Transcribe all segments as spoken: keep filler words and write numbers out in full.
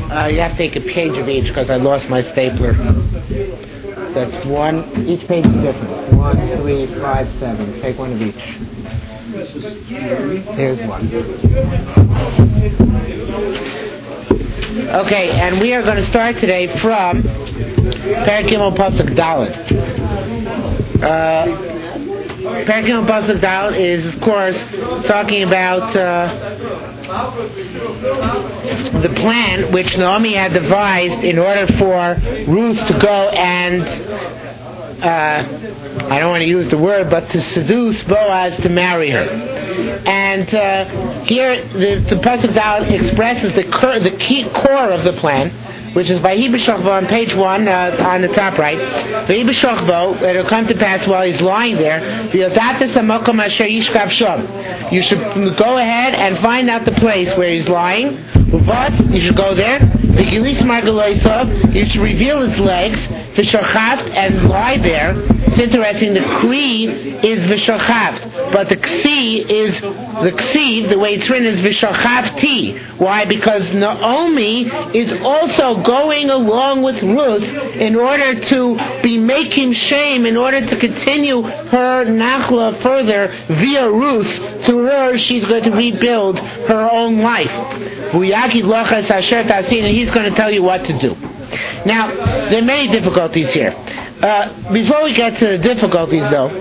Uh, you have to take a page of each because I lost my stapler. That's one. Each page is different. One, three, five, seven. Take one of each. Here's one. Okay, and we are going to start today from Perek Gimel Pasuk Daled. Uh, Perek Gimel Pasuk Daled is, of course, talking about uh, the plan which Naomi had devised in order for Ruth to go and uh, I don't want to use the word, but to seduce Boaz to marry her. And uh, here the, the Pasuk Daled expresses the, cur- the key core of the plan, which is Vayi b'shachbo on page one, uh, on the top right. Vayi b'shachbo, it'll come to pass while he's lying there. V'yodates hamakom asher yishkav sham. You should go ahead and find out the place where he's lying. Uvat, you should go there. V'gilis margaloisov, you should reveal his legs. V'shachaft, and lie there. It's interesting, the kri is v'shachaft, but the ksi is, the ksi, the way it's written is v'shachafti. Why? Because Naomi is also going along with Ruth in order to be making shame, in order to continue her nachla further via Ruth. Through her, she's going to rebuild her own life. And he's going to tell you what to do. Now, there are many difficulties here. Uh, before we get to the difficulties, though,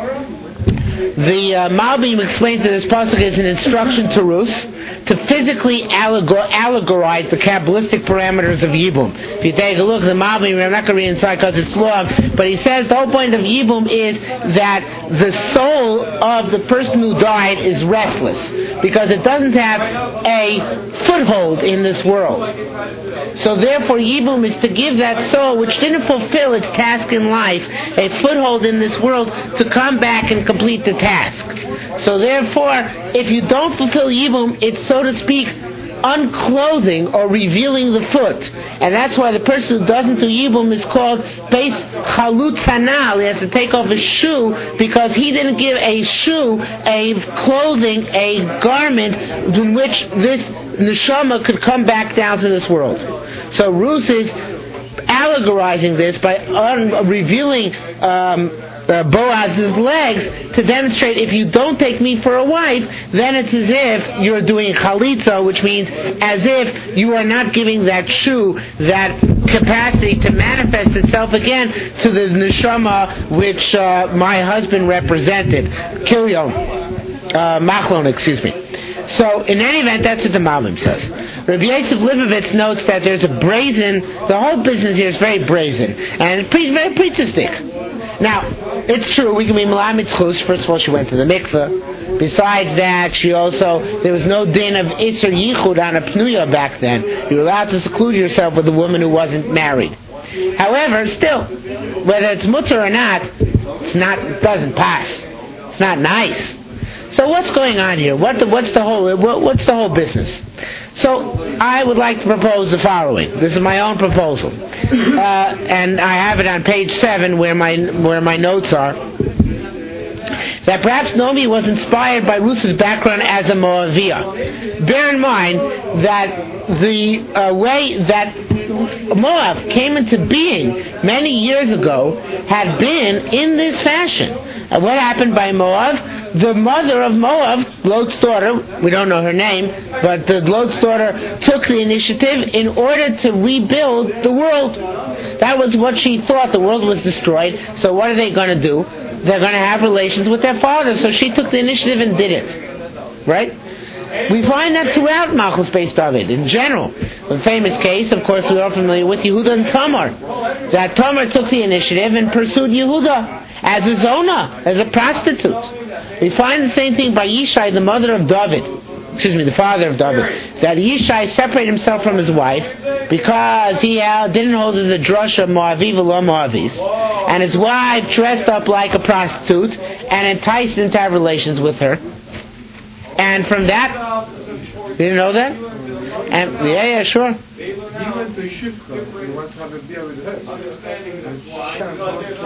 the uh, Malbim explained to this pasuk as an instruction to Ruth to physically allegor- allegorize the Kabbalistic parameters of Yibum. If you take a look at the Malbim, I'm not going to read inside because it's long, but he says the whole point of Yibum is that the soul of the person who died is restless because it doesn't have a foothold in this world. So therefore Yibum is to give that soul, which didn't fulfill its task in life, a foothold in this world to come back and complete the task. So therefore, if you don't fulfill Yibum, it's, so to speak, unclothing or revealing the foot. And that's why the person who doesn't do Yibum is called Beis Chalut Sanal. He has to take off his shoe because he didn't give a shoe, a clothing, a garment in which this neshama could come back down to this world. So Ruth is allegorizing this by un- revealing um, Uh, Boaz's legs to demonstrate if you don't take me for a wife, then it's as if you're doing chalitza, which means as if you are not giving that shoe that capacity to manifest itself again to the neshama which uh, my husband represented. Kilion, uh, Machlon, excuse me. So, in any event, that's what the Malbim says. Rabbi Yosef Leibovitz notes that there's a brazen, the whole business here is very brazen, and pre- very preachistic. Now, it's true, we can be Melamed Chus. First of all, she went to the mikveh. Besides that, she also, there was no din of Isser Yichud on a Pnuya back then. You were allowed to seclude yourself with a woman who wasn't married. However, still, whether it's mutter or not, it's not, it doesn't pass. It's not nice. So what's going on here? What the, what's the whole what, what's the whole business? So I would like to propose the following. This is my own proposal, uh, and I have it on page seven where my where my notes are. That perhaps Naomi was inspired by Ruth's background as a Moaviyah. Bear in mind that the uh, way that Moab came into being many years ago had been in this fashion. Uh, what happened by Moab? The mother of Moab, Lot's daughter, we don't know her name, but the Lot's daughter took the initiative in order to rebuild the world. That was what she thought. The world was destroyed. So what are they going to do? They're going to have relations with their father. So she took the initiative and did it. Right? We find that throughout Malchus Beis David, in general. The famous case, of course, we're all familiar with Yehuda and Tamar. That Tamar took the initiative and pursued Yehuda as a zona, as a prostitute. We find the same thing by Yishai, the mother of David, excuse me, the father of David, that Yishai separated himself from his wife because he uh, didn't hold the drasha Moavi v'lo Moavis, and his wife dressed up like a prostitute and enticed him to have relations with her. And from that, you didn't know that? And yeah, yeah, sure. He went to Shifra. He went to have a beer with her.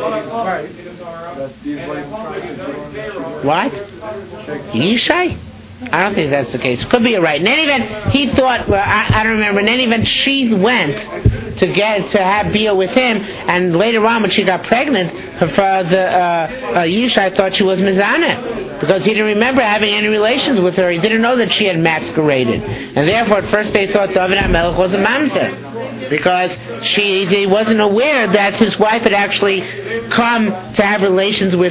What? Yishai? I don't think that's the case. Could be right. In any event, he thought, well, I, I don't remember, in any event, she went to get, to have Bia with him, and later on when she got pregnant, her father, uh, uh, Yishai thought she was Mizaneh, because he didn't remember having any relations with her. He didn't know that she had masqueraded. And therefore, at first they thought David HaMelech was a mamzer, because she, he wasn't aware that his wife had actually come to have relations with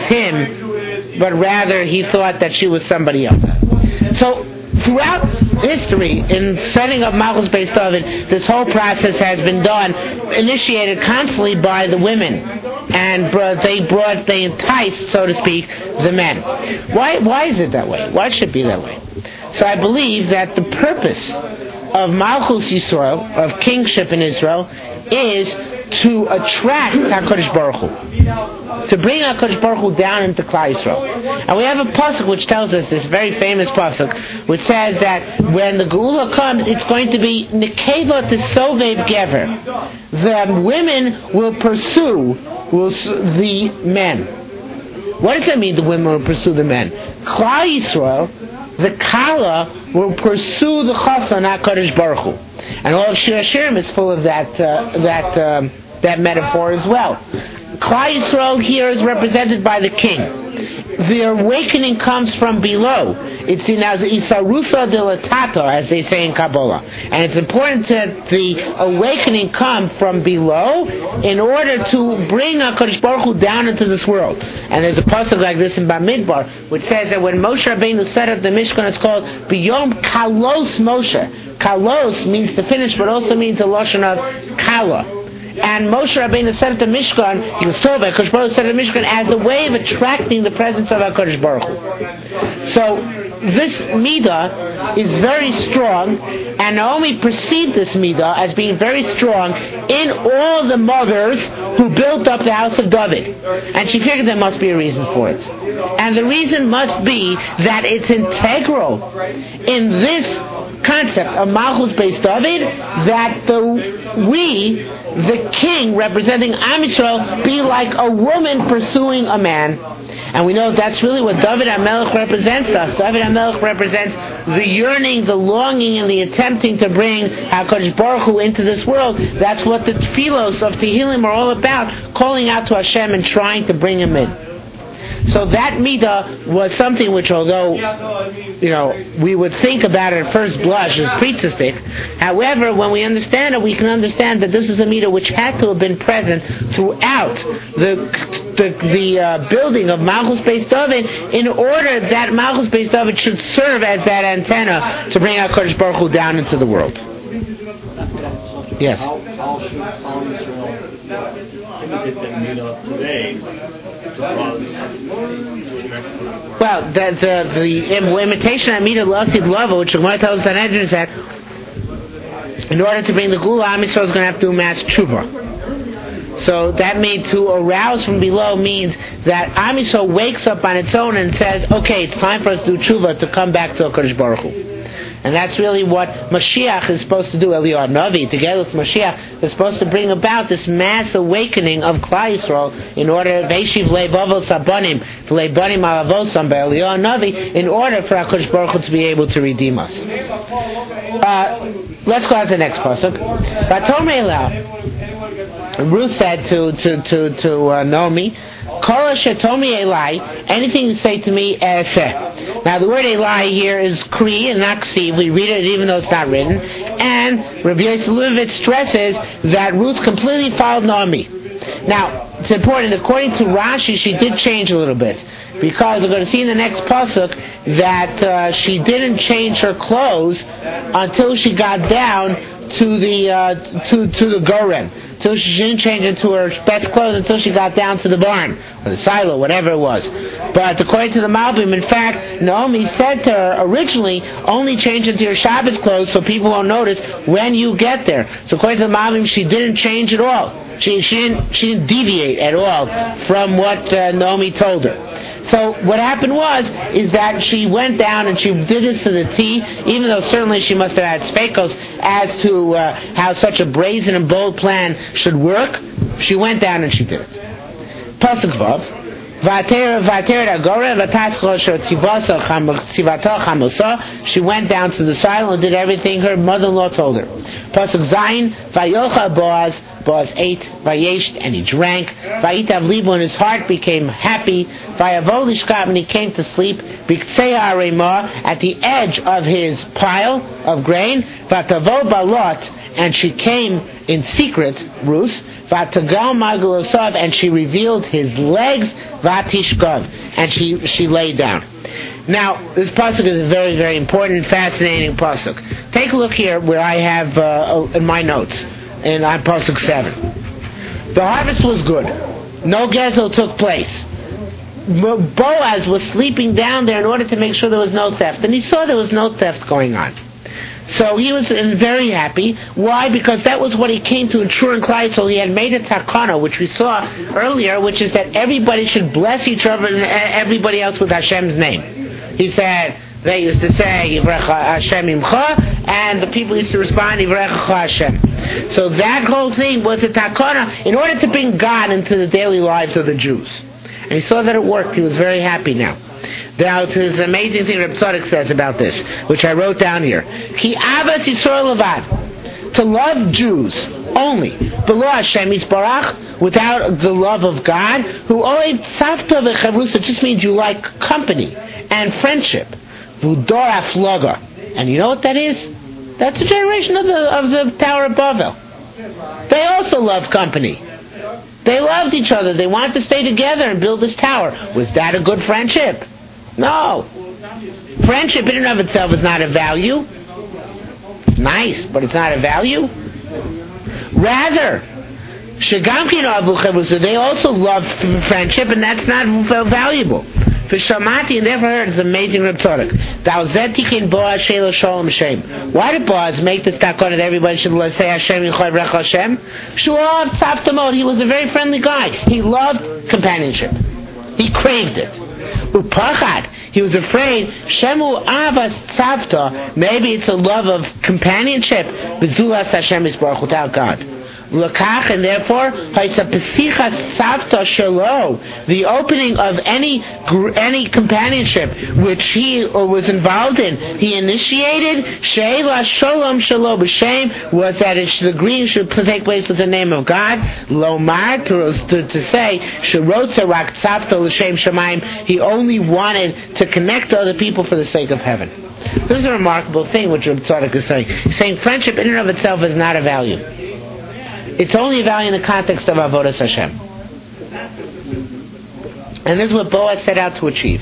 him, but rather he thought that she was somebody else. So, throughout history, in setting up Malchus Beis David, this whole process has been done, initiated constantly by the women, and brought, they brought, they enticed, so to speak, the men. Why? Why is it that way? Why should it be that way? So I believe that the purpose of Malchus Yisrael, of kingship in Israel, is to attract HaKadosh Baruch Hu, to bring HaKadosh Baruch Hu down into Klal Yisrael. And we have a pasuk which tells us, this very famous pasuk, which says that when the Geula comes, it's going to be Nekeva Tesoveb Gever. The women will pursue will the men. What does that mean, the women will pursue the men? Klal Yisrael, the Kala, will pursue the Chasan HaKadosh Baruch Hu. And all of Shir Hashirim is full of that uh, that um, that metaphor as well. Klal Yisrael here is represented by the king. The awakening comes from below. It's in as Isarusa Dilatata, as they say in Kabbalah. And it's important that the awakening come from below in order to bring HaKadosh Baruch Hu down into this world. And there's a pasuk like this in Bamidbar, which says that when Moshe Rabbeinu set up the Mishkan, it's called Biyom Kalos Moshe. Kalos means to finish, but also means a lashon of Kala. And Moshe Rabbeinu set up the Mishkan, he was told by HaKadosh Baruch Hu set up the Mishkan as a way of attracting the presence of HaKadosh Baruch Hu. So this midah is very strong, and Naomi perceived this midah as being very strong in all the mothers who built up the house of David. And she figured there must be a reason for it. And the reason must be that it's integral in this concept of Malchus Beis David that the we, the king representing Am Yisrael, be like a woman pursuing a man. And we know that's really what David HaMelech represents to us. David HaMelech represents the yearning, the longing, and the attempting to bring HaKadosh Baruch Hu into this world. That's what the tefillos of Tehillim are all about, calling out to Hashem and trying to bring him in. So that midah was something which, although, you know, we would think about it at first blush as preachastic, however, when we understand it, we can understand that this is a midah which had to have been present throughout the the, the uh, building of Malchus Beis David, in order that Malchus Beis David should serve as that antenna to bring HaKadosh Baruch Hu down into the world. Yes. How, how should Am Yisrael imitate that midah today? Well, the, the, the imitation of Midah Lasid Lava, which the Gemara tells us is that in order to bring the Gula, Am Yisrael is going to have to amass tshuva. So that means to arouse from below means that Am Yisrael wakes up on its own and says, okay, it's time for us to do tshuva, to come back to HaKadosh Baruch Hu. And that's really what Mashiach is supposed to do. Eliyahu Navi, together with Mashiach, is supposed to bring about this mass awakening of Klal Yisrael in order, Veishiv le'bavos sabonim, le'banim alavosam, Eliyahu Navi, in order for HaKadosh Baruch Hu to be able to redeem us. Uh, let's go on to the next pasuk. Vatomei Elah, Ruth said to to to to uh, Naomi, Kora shetomi Elai, anything you say to me, eseh. Now the word Elai here is Kri and not Ksiv. We read it even though it's not written. And Rabbi Yosef Levitz stresses that Ruth completely followed Naomi. Now, it's important, according to Rashi, she did change a little bit. Because we're going to see in the next pasuk that uh, she didn't change her clothes until she got down to the uh, to to the Goren. So she didn't change into her best clothes until she got down to the barn, or the silo, whatever it was. But according to the Malbim, in fact, Naomi said to her originally, only change into your Shabbos clothes so people won't notice when you get there. So according to the Malbim, she didn't change at all. She, she, didn't, she didn't deviate at all from what uh, Naomi told her. So what happened was, is that she went down and she did this to the T, even though certainly she must have had spekos as to uh, how such a brazen and bold plan should work. She went down and she did it. Pasuk Vav, She went down to the silo and did everything her mother-in-law told her. Pasuk Zayin, Vayocha Boaz, Boaz ate, Vayesh, and he drank. Vayitav Libo, and his heart became happy. Vayavo Lishkav, and he came to sleep. Biktsei Arema, at the edge of his pile of grain. Vatavo Balot, and she came in secret, Rus. Vatagal Magulosov, and she revealed his legs. Vatishkov, and she she lay down. Now, this pasuk is a very, very important, fascinating pasuk. Take a look here where I have uh, in my notes, in on pasuk seven. The harvest was good. No gezel took place. Boaz was sleeping down there in order to make sure there was no theft, and he saw there was no theft going on. So he was very happy. Why? Because that was what he came to ensure in Klal Yisrael. He had made a takana, which we saw earlier, which is that everybody should bless each other and everybody else with Hashem's name. He said, they used to say, Yivrecha Hashem Imcha, and the people used to respond, Yivrecha Hashem. So that whole thing was a takana in order to bring God into the daily lives of the Jews. And he saw that it worked. He was very happy now. Now, there's an amazing thing Reb Tzadok says about this, which I wrote down here. Ki Abbas Yisrael Levad, to love Jews only, below Hashem Yisbarach, without the love of God, who only tzavta v'chavrusa, just means you like company and friendship. V'udor afloga, and you know what that is? That's a generation of the of the Tower of Babel. They also loved company. They loved each other. They wanted to stay together and build this tower. Was that a good friendship? No. Friendship in and of itself is not a value. It's nice, but it's not a value. Rather, they also loved friendship, and that's not valuable. For Shamati, and never heard, is amazing Reb Tzadok. Why did Boaz make this takon that everybody should say Hashem Yichai Hashem? Shuav Tzavtamod, he was a very friendly guy. He loved companionship. He craved it. Upachad, he was afraid, Shemu Avas Tzavta, maybe it's a love of companionship, Bezulas Hashem Yisbarach, without God. Lakach, and therefore, the opening of any any companionship which he was involved in, he initiated. Sheila Shalom Shalom B'Shem was that it should, the greeting should take place with the name of God. Lomar, to, to, to say Sherotza Rak Tzavta L'Shem Shemaim, he only wanted to connect to other people for the sake of heaven. This is a remarkable thing which Reb Tzadok is saying. He's saying friendship in and of itself is not a value. It's only a value in the context of Avodas Hashem. And this is what Boaz set out to achieve.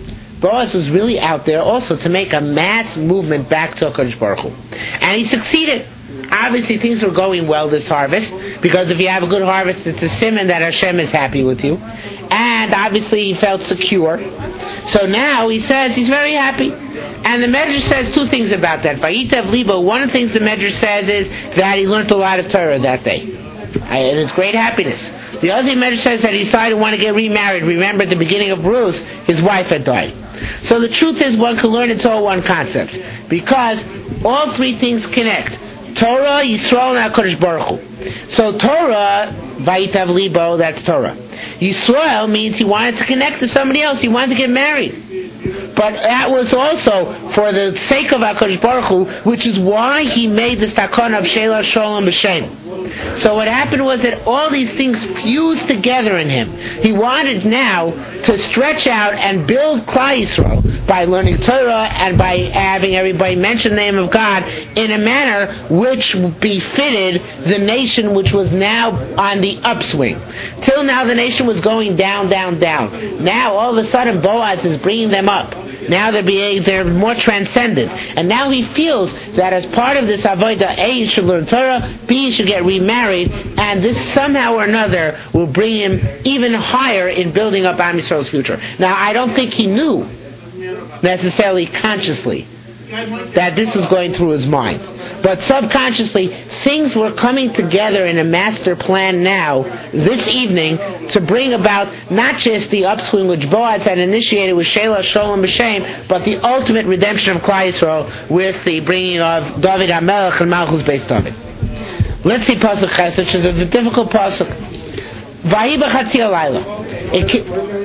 Boaz was really out there also to make a mass movement back to HaKadosh Baruch Hu. And he succeeded. Obviously things were going well this harvest, because if you have a good harvest, it's a simon that Hashem is happy with you. And obviously he felt secure. So now he says he's very happy. And the Medrash says two things about that. Vayitav Libo, one of the things the Medrash says is that he learned a lot of Torah that day. And it's great happiness. The other thing the Medrash says that he decided to want to get remarried. Remember at the beginning of Ruth, his wife had died. So the truth is one can learn it's all one concept. Because all three things connect. Torah, Yisrael, and HaKadosh Baruch Hu. So Torah, Vayitav Libo, that's Torah. Yisrael means he wanted to connect to somebody else. He wanted to get married. But that was also for the sake of HaKadosh Baruch Hu, which is why he made this takon of Sheila Shalom B'Shem. So what happened was that all these things fused together in him. He wanted now to stretch out and build Klal Yisrael by learning Torah and by having everybody mention the name of God in a manner which befitted the nation which was now on the upswing. Till now the nation was going down, down, down. Now all of a sudden Boaz is bringing them up. Now they're being, they're more transcendent. And now he feels that as part of this avodah, A, he should learn Torah, B, he should get remarried, and this somehow or another will bring him even higher in building up Am Yisrael's future. Now, I don't think he knew necessarily consciously that this was going through his mind. But subconsciously, things were coming together in a master plan now, this evening, to bring about not just the upswing which Boaz had initiated with Sheila Shalom B'Shem, but the ultimate redemption of Klal Yisrael with the bringing of David HaMelech and Malchus Beis David. Let's see Pasuk Ches, which is a difficult Pasuk. Vayi b'chatzi halayla.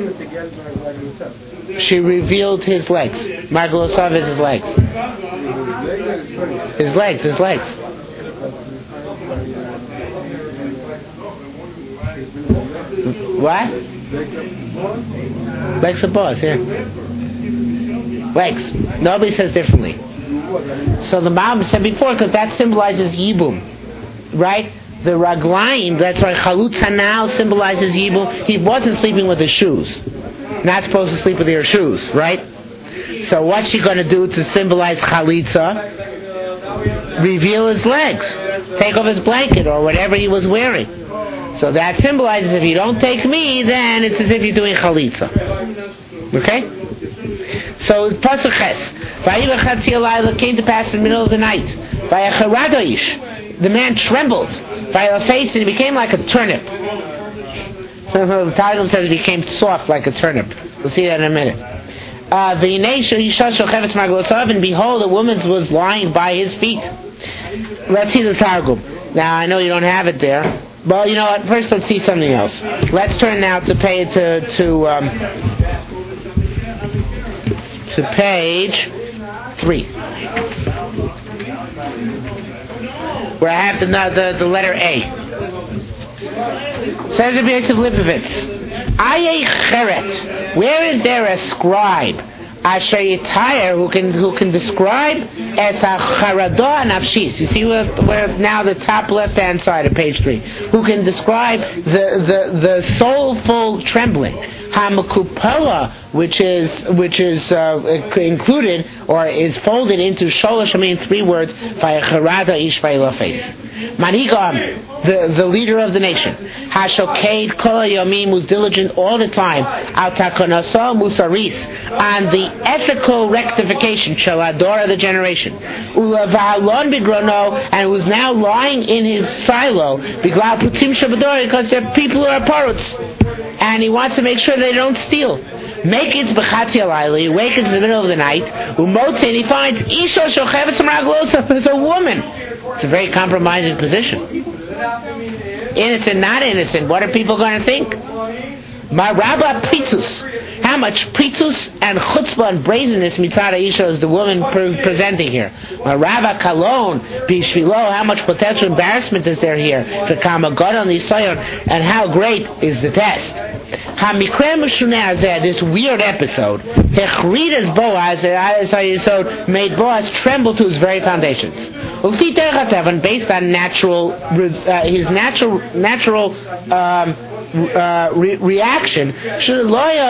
She revealed his legs. Margalosav is his legs. His legs, his legs. What? Legs of boss, yeah. Legs. Nobody says differently. So the mom said before, because that symbolizes Yibum, right? The Raglaim, that's why Chalutz Hanal symbolizes Yibum. He wasn't sleeping with his shoes. Not supposed to sleep with your shoes, right? So what's she going to do to symbolize Chalitza? Reveal his legs. Take off his blanket or whatever he was wearing. So that symbolizes if you don't take me, then it's as if you're doing Chalitza. Okay? So Pasuk Ches. Vayiva Chatzi Alayla came to pass in the middle of the night. Vayacharadoish. The man trembled. Vayiva face and he became like a turnip. The Targum says he became soft like a turnip. We'll see that in a minute. Uh, and behold, a woman was lying by his feet. Let's see the Targum. Now I know you don't have it there. Well, you know what? First, let's see something else. Let's turn now to pay to to um, to page three, where I have the the, the letter A. Says Rabbi Yosef Lipovitz, Aye Cheret. Where is there a scribe? Asher Yitayr, who can who can describe as a charada nafshis. You see where, where now the top left hand side of page three. Who can describe the the, the soulful trembling. Hamakupala, which is which is uh, included or is folded into sholosh, I mean three words. Vayacharada ish face. Manigam, the the leader of the nation. Hashoked kol yomim, who's diligent all the time. Al takonasa musaris, on the ethical rectification. Shaladora, the generation. Ulavalon bigrono, and who's now lying in his silo. Biglal putzim shabadori, because there are people who are paruts. And he wants to make sure they don't steal. Make it b'chatzi alayla. He wakes in the middle of the night. Umotzi, and he finds isha shocheves maraglosa as a woman. It's a very compromising position. Innocent, not innocent. What are people going to think? My Rabba Pritzus. How much Pritzus and chutzpah and brazenness mitzad isha is the woman pre- presenting here? My Rabba Kalon bishvilo. How much potential embarrassment is there here? For kama god on the soyon, and how great is the test? Hamikre Meshuneh Hazeh, this weird episode, Hechridas Boaz, Yisod made Boaz tremble to his very foundations. Based on natural, uh, his natural, natural um, uh, re- reaction, should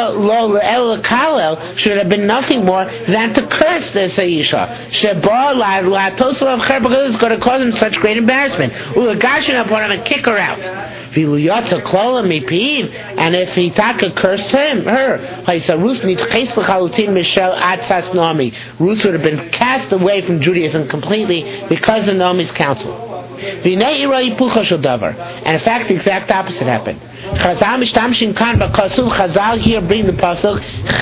should have been nothing more than to curse this Aisha. Because it's going to cause him such great embarrassment. U'agash upon him and kick her out. And if he taka cursed him, her, Ruth would have been cast away from Judaism completely because of Naomi's counsel. And in fact, the exact opposite happened. Chazal here bring the pasuk.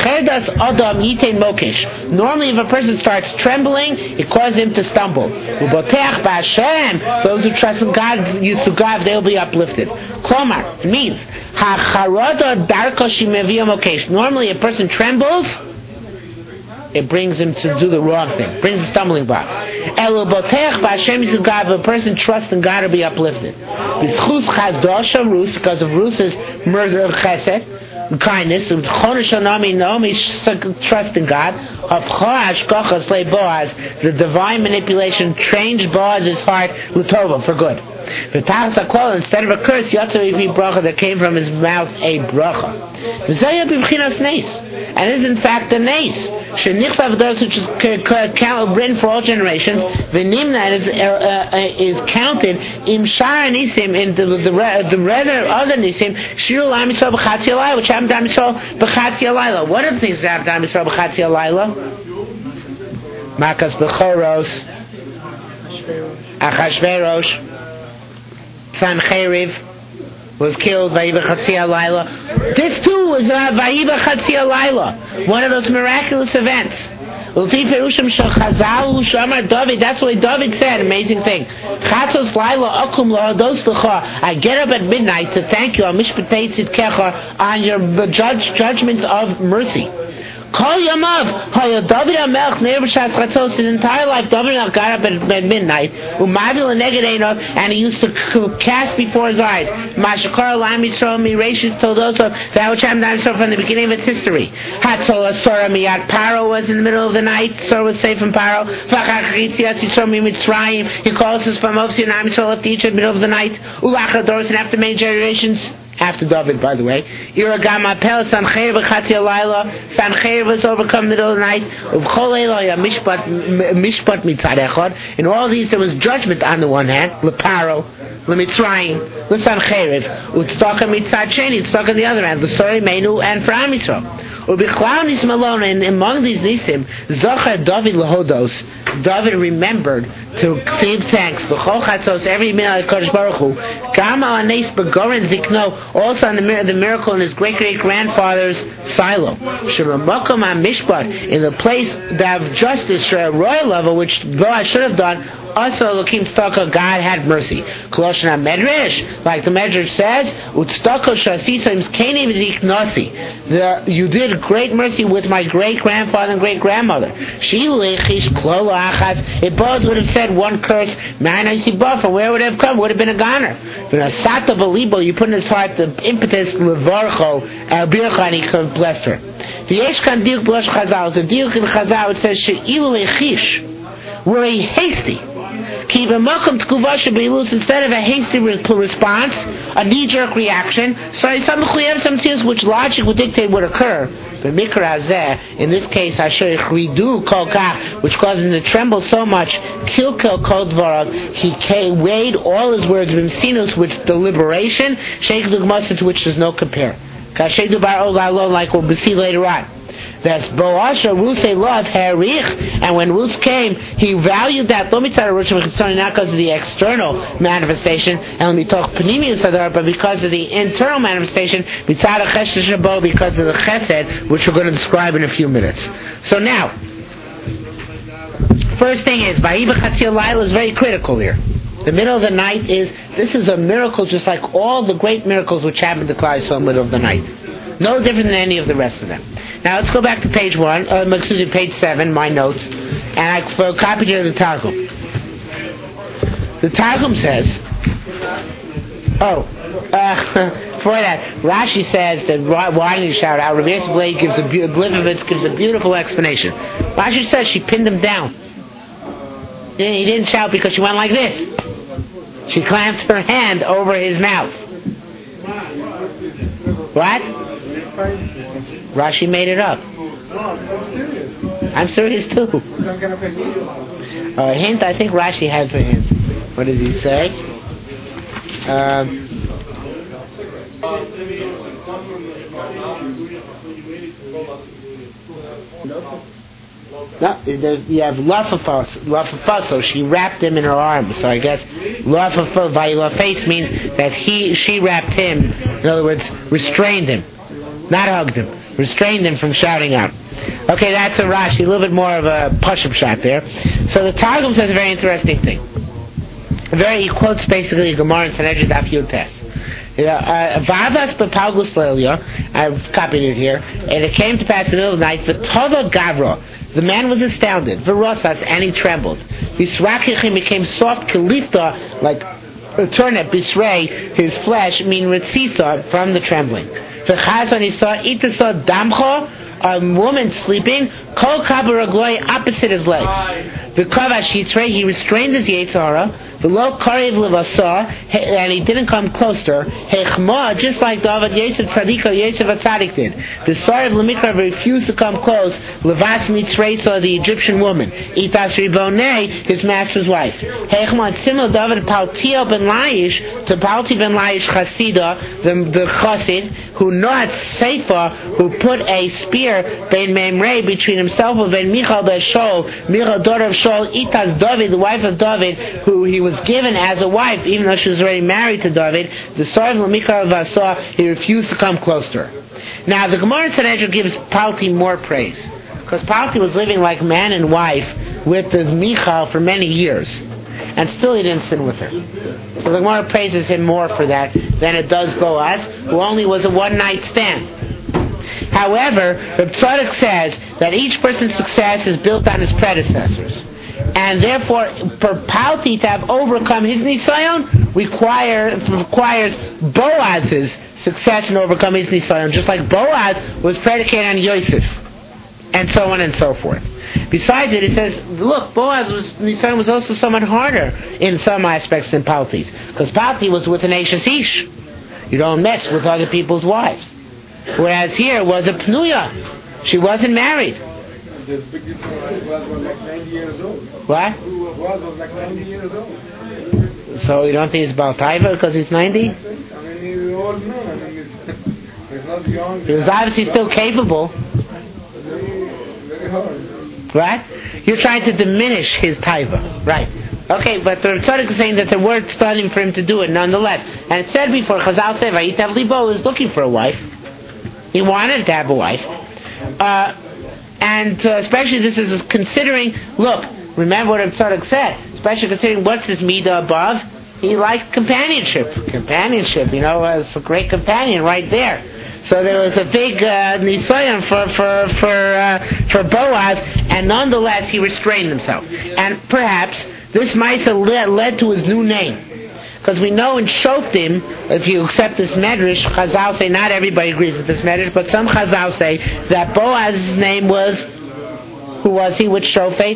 Normally, if a person starts trembling, it causes him to stumble. Those who trust in God, Yisugav, they will be uplifted. Klomar, it means normally, a person trembles, it brings him to do the wrong thing, brings a stumbling block. If a person trusts in God to be uplifted, because of Ruth's murder of chesed, kindness, Naomi trust in God, the divine manipulation changed Boaz's heart l'tova, for good. Instead of a curse, that came from his mouth a bracha. And is in fact a nace. Shenichtav, those which is written for all generations. V'nimna is, uh, uh, is counted in shar nisim, in the the, the other nisim. Shiru l'am Yisrael b'chatzi alayla, which happened to Am Yisrael b'chatzi alayla. What are the things that happened to Am Yisrael b'chatzi alayla? Makas b'choros, Achashverosh, Sancheriv was killed. Vayiba Chatzi Alayla. This too was uh, Vayiba Chatzi Alayla, one of those miraculous events. Ufi Perushim Shel Chazal Shamar David. That's what David said. Amazing thing. Chatzos Laila Akum La'ados Lecha. I get up at midnight to thank you on Mishpatei Tzidkecha on your judge judgments of mercy. Kol Yamav, Haya David HaMelech Ne'er B'Shas Chatzos. His entire life, David HaMelech got up at, at midnight, U'Mavil Neged Einov, and he used to cast before his eyes, Mashakar Lam Yisrael Mireishis Toldoso, that which happened to Yisrael from the beginning of its history. Hatzola Sora Miyat Paro was in the middle of the night. Sora was safe from Paro. V'achar Chitzias Yisrael Mitzrayim. He calls us from Moshe and Yisrael left Egypt in the middle of the night. Ulachar Doros, and after many generations. After David, by the way. Iragama Pel Sancheir B'Chatzi Alayla. Sancheir was overcome middle of the night. Uvchol Eloya Mishpat Mishpat Mitzad Echad. In all these, there was judgment on the one hand. Leparo, Lemitzrayim, LeSancheiriv. Utztaka Mitzad Sheni. Utztaka on the other hand. L'Sori Meinu and for Am Yisrael. Ubichlav Nisim alone, and among these Nisim, Zachar David Lahodos. David remembered to give thanks. B'chol Chatzos every minute Kodesh Baruch Hu. Gam al Anes Begoren Zikno. Also on the, the miracle in his great-great-grandfather's silo. Shemakom HaMishpat, in the place of justice, a royal level, which Boaz should have done, also Elokim Tzedakah, God had mercy. Koloshen HaMedrash, like the Medrash says, Utzedakah Shasisim Kenim Ziknosi. You did great mercy with my great-grandfather and great-grandmother. Shilechish Klolo Achaz, if Boaz would have said one curse, Ma'anaisi Buffer, where would it have come? Would have been a goner. But Asata Valibo, you put in his heart the impetus Levarcho Albircha, and he blessed her. The Yeshkan Diuk Blush Chazal, the Diuk in Chazal, it says She'ilu Echish, were a hasty. Keep a Malcolm Tkuvasha Beilus, instead of a hasty re- response, a knee-jerk reaction. So some have some things which logic would dictate would occur. But Mikra Hazeh, in this case, Hasher Chridu Kol Kach, which caused him to tremble so much, Kilkel Kol Dvarav, he weighed all his words, Vimsinus, with deliberation, Sheikh Dugmasit, to which there's no compare. Kashay Dubar Ogalon, like we'll see later on. That's Boasha Rusei Love Herich, and when Rus came, he valued that not because of the external manifestation, and let me talk Panini Sadar, but because of the internal manifestation, because of the Chesed, which we're going to describe in a few minutes. So now, first thing is, Vayiba Chatzia Laila is very critical here. The middle of the night is, this is a miracle just like all the great miracles which happened to Klal Yisrael in the middle of the night. No different than any of the rest of them. Now let's go back to page one, uh, excuse me, page seven, my notes, and I for, copied here the Targum. The Targum says, oh, uh, before that, Rashi says that why did he shout out? Rabbi Yosef Blade gives a, Glivovitz gives a beautiful explanation. Rashi says she pinned him down. He didn't shout because she went like this. She clamped her hand over his mouth. What? Rashi made it up. I'm serious too. A hint, I think Rashi has a hint. What does he say? Um, No, there's, you have lafafaso. She wrapped him in her arms. So I guess lafaface means that he, she wrapped him. In other words, restrained him, not hugged him, restrained him from shouting out. Okay, that's a Rashi, a little bit more of a push-up shot there. So the Targum says a very interesting thing. A very, he quotes basically Gemara and Sanhedrin Daf Yud Tes. Vavas b'palgus leilya. I've copied it here. And it came to pass in the middle of the night. V'tova gavra. The man was astounded. V'rosas, and he trembled. Yisrakichim became soft, kalifta, like a turnip. Bisrei, his flesh, mean ritzisa, from the trembling. V'chaz, when he saw itasa damcho, a woman sleeping, kol kabaragloi, opposite his legs. V'kavash yitrei, he restrained his yetzara. V'lo karev levasa, and he didn't come closer. Hechma, just like David Yosef Tzadika, Yosef Atzadik did. The Sarav Lemikra refused to come close. Levas Mitzrei saw the Egyptian woman. Itas Ribonei, his master's wife. Hechma, similar David Paltiel ben Laish, to Palti ben Laish Chasida, the, the Chassid, who not Sefer, who put a spear ben Memrei between himself and ben Michal ben Shol, Michal daughter of Shol, Itas David, the wife of David, who he was given as a wife, even though she was already married to David. The Sarav Lemikra Vasa, he refused to come close to her. Now the Gemara in Sanhedrin gives Palti more praise. Because Palti was living like man and wife with the Michal for many years, and still he didn't sin with her. So the Gemara praises him more for that than it does Boaz, who only was a one-night stand. However, Reb Tzadok says that each person's success is built on his predecessors. And therefore, for Palti to have overcome his Nisayon require, requires Boaz's success and overcome his Nisayon, just like Boaz was predicated on Yosef, and so on and so forth. Besides it, it says, look, Boaz was, Nisayon was also somewhat harder in some aspects than Palti's, because Palti was with an Ashes Ish. You don't mess with other people's wives. Whereas here was a Pnuya. She wasn't married. The big difference was like ninety years old. What? Was was like ninety years old. So you don't think it's about Taiva because he's ninety? I mean, he's an old man. I mean, it's, it's not young. He's obviously still capable. Very, very hard. Right? You're trying to diminish his Taiva. Right. Okay, but the Tzadok is saying that there were studying for him to do it nonetheless. And it said before, Chazal said, Vayitav Libo was looking for a wife. He wanted to have a wife. Uh, and uh, especially this is considering, look, remember what Tzadok said, especially considering what's his midah above. He liked companionship. Companionship, you know, was a great companion right there. So there was a big uh, nisayon for for for uh, for Boaz, and nonetheless he restrained himself. And perhaps this Maisa led, led to his new name. Because we know in Shoftim, if you accept this medrash, Chazal say, not everybody agrees with this medrash, but some Chazal say that Boaz's name was, who was he, which Shofet?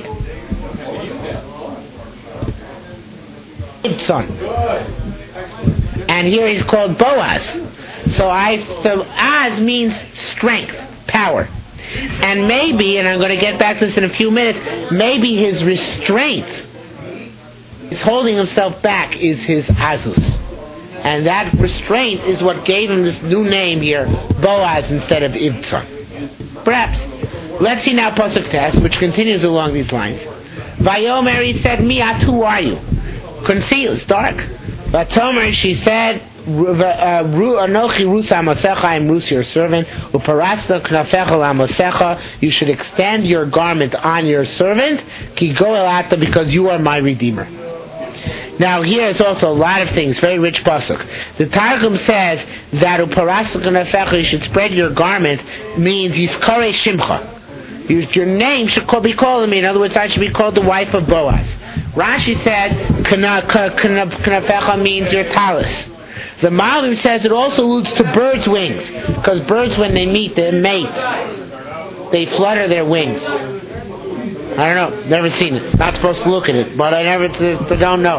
Ibson. And here he's called Boaz. So I, so Az means strength, power. And maybe, and I'm going to get back to this in a few minutes, maybe his restraint, his holding himself back, is his Azus. And that restraint is what gave him this new name here, Boaz, instead of Ibtzon. Perhaps. Let's see now Pasuk Tes, which continues along these lines. Vayomer, he said, Miat, who are you? Couldn't see, it was dark. Vatomer, she said, Anochi Rus Amosecha, I am Rus, your servant. Uparasta Knafecha Amosecha, you should extend your garment on your servant. Ki Goelata, because you are my redeemer. Now here is also a lot of things, very rich pasuk. The Targum says that Uparasta Knafecha, you should spread your garment, means Yiskare Shimcha. Your name should be called to me. In other words, I should be called the wife of Boaz. Rashi says Knafecha means your talis. The Malbim says it also alludes to birds' wings, because birds, when they meet, they mate. They flutter their wings. I don't know, never seen it. Not supposed to look at it, but I never, t- t- don't know.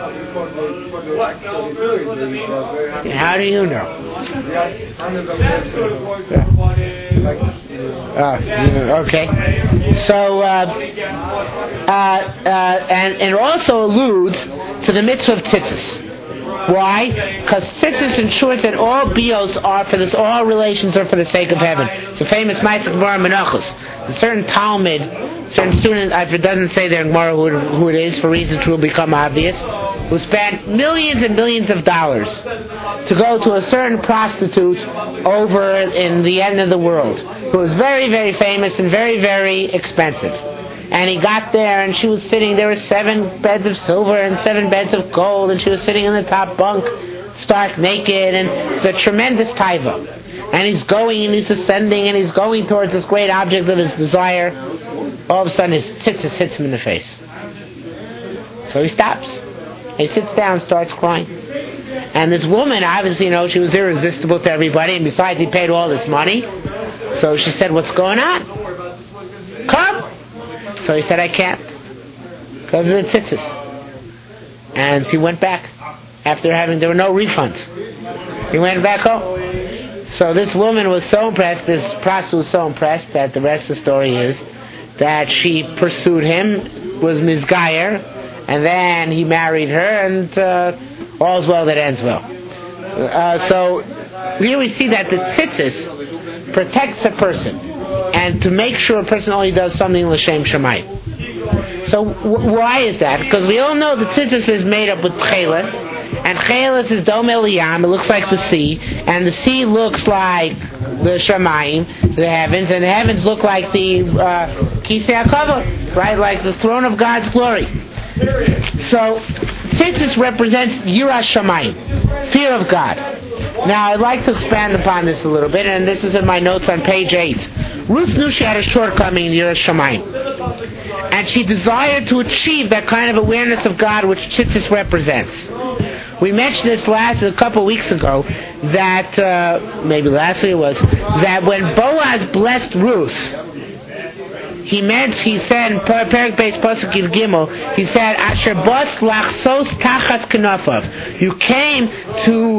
How do you know? Uh, okay. So, uh, uh, uh, and, and it also alludes to the mitzvah of tzitzis. Why? Because tzitzis ensures that all bios are for this, all relations are for the sake of heaven. It's a famous Ma'aseh Gemara Menachos. A certain Talmud, certain student, if it doesn't say there in Gemara who, who it is, for reasons which will become obvious, who spent millions and millions of dollars to go to a certain prostitute over in the end of the world, who was very, very famous and very, very expensive. And he got there, and she was sitting, there were seven beds of silver and seven beds of gold, and she was sitting in the top bunk, stark naked, and it's a tremendous taiva. And he's going, and he's ascending, and he's going towards this great object of his desire. All of a sudden, his tzitzis hits him in the face. So he stops. He sits down, starts crying. And this woman, obviously, you know, she was irresistible to everybody, and besides, he paid all this money. So she said, what's going on? Come! So he said, I can't, because of the tzitzis. And he went back after having, there were no refunds. He went back home. So this woman was so impressed, this prostitute was so impressed, that the rest of the story is that she pursued him, was misgayer, and then he married her, and uh, all's well that ends well. Uh, so here we see that the tzitzis protects a person, and to make sure a person only does something l'shem shamayim. So w- why is that? Because we all know the tzitzis is made up with tcheles, And Chelis is Dom Eliyam, it looks like the sea, and the sea looks like the Shamayim, the heavens, and the heavens look like the uh, Kisei HaKavod, right, like the throne of God's glory. So, Tzitzis represents Yiras Shamayim, fear of God. Now, I'd like to expand upon this a little bit, and this is in my notes on page eight. Ruth knew she had a shortcoming in Yiras Shamayim, and she desired to achieve that kind of awareness of God which Tzitzis represents. We mentioned this last a couple weeks ago, that, uh, maybe last week it was, that when Boaz blessed Ruth, he meant, he said in Perek Beis Pasuk Yud Gimel, he said, Asher bos lachsos tachas kanafav. You came to,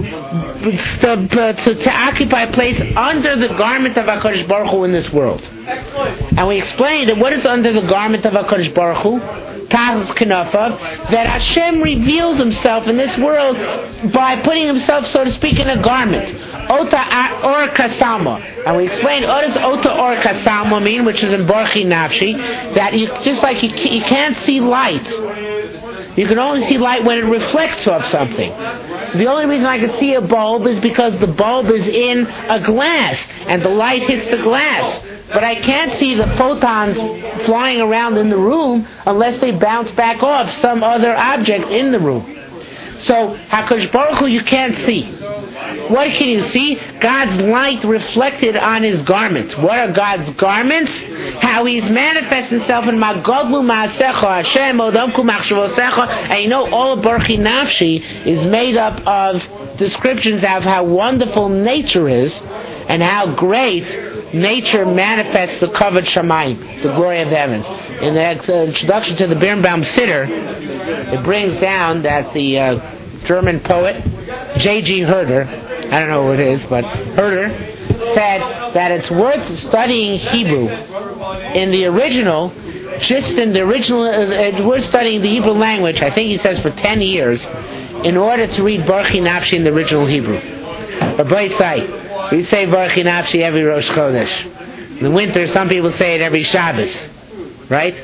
to, to, to occupy a place under the garment of HaKadosh Baruch Hu in this world. And we explained that what is under the garment of HaKadosh Baruch Hu? Tachas kanafav, that Hashem reveals himself in this world by putting himself, so to speak, in a garment. Ota or kasama, and we explained what does ota or kasama mean, which is in Borchi Nafshi, that you just like you, you can't see light, you can only see light when it reflects off something. The only reason I can see a bulb is because the bulb is in a glass and the light hits the glass. But I can't see the photons flying around in the room unless they bounce back off some other object in the room. So, HaKadosh Baruch Hu you can't see. What can you see? God's light reflected on his garments. What are God's garments? How he's manifest himself in Magodlu Ma'asecha, Hashem, Odamku Machshavosecha, and you know all of Borchi Nafshi is made up of descriptions of how wonderful nature is and how great nature manifests the covered Shamayim, the glory of the heavens. In the introduction to the Birnbaum Siddur, it brings down that the uh, German poet J G Herder, I don't know who it is, but Herder said that it's worth studying Hebrew in the original, just in the original, uh, worth studying the Hebrew language, I think he says for ten years, in order to read Borchi Nafshi in the original Hebrew. But boy say, we say Borchi Nafshi every Rosh Chodesh. In the winter, some people say it every Shabbos, right?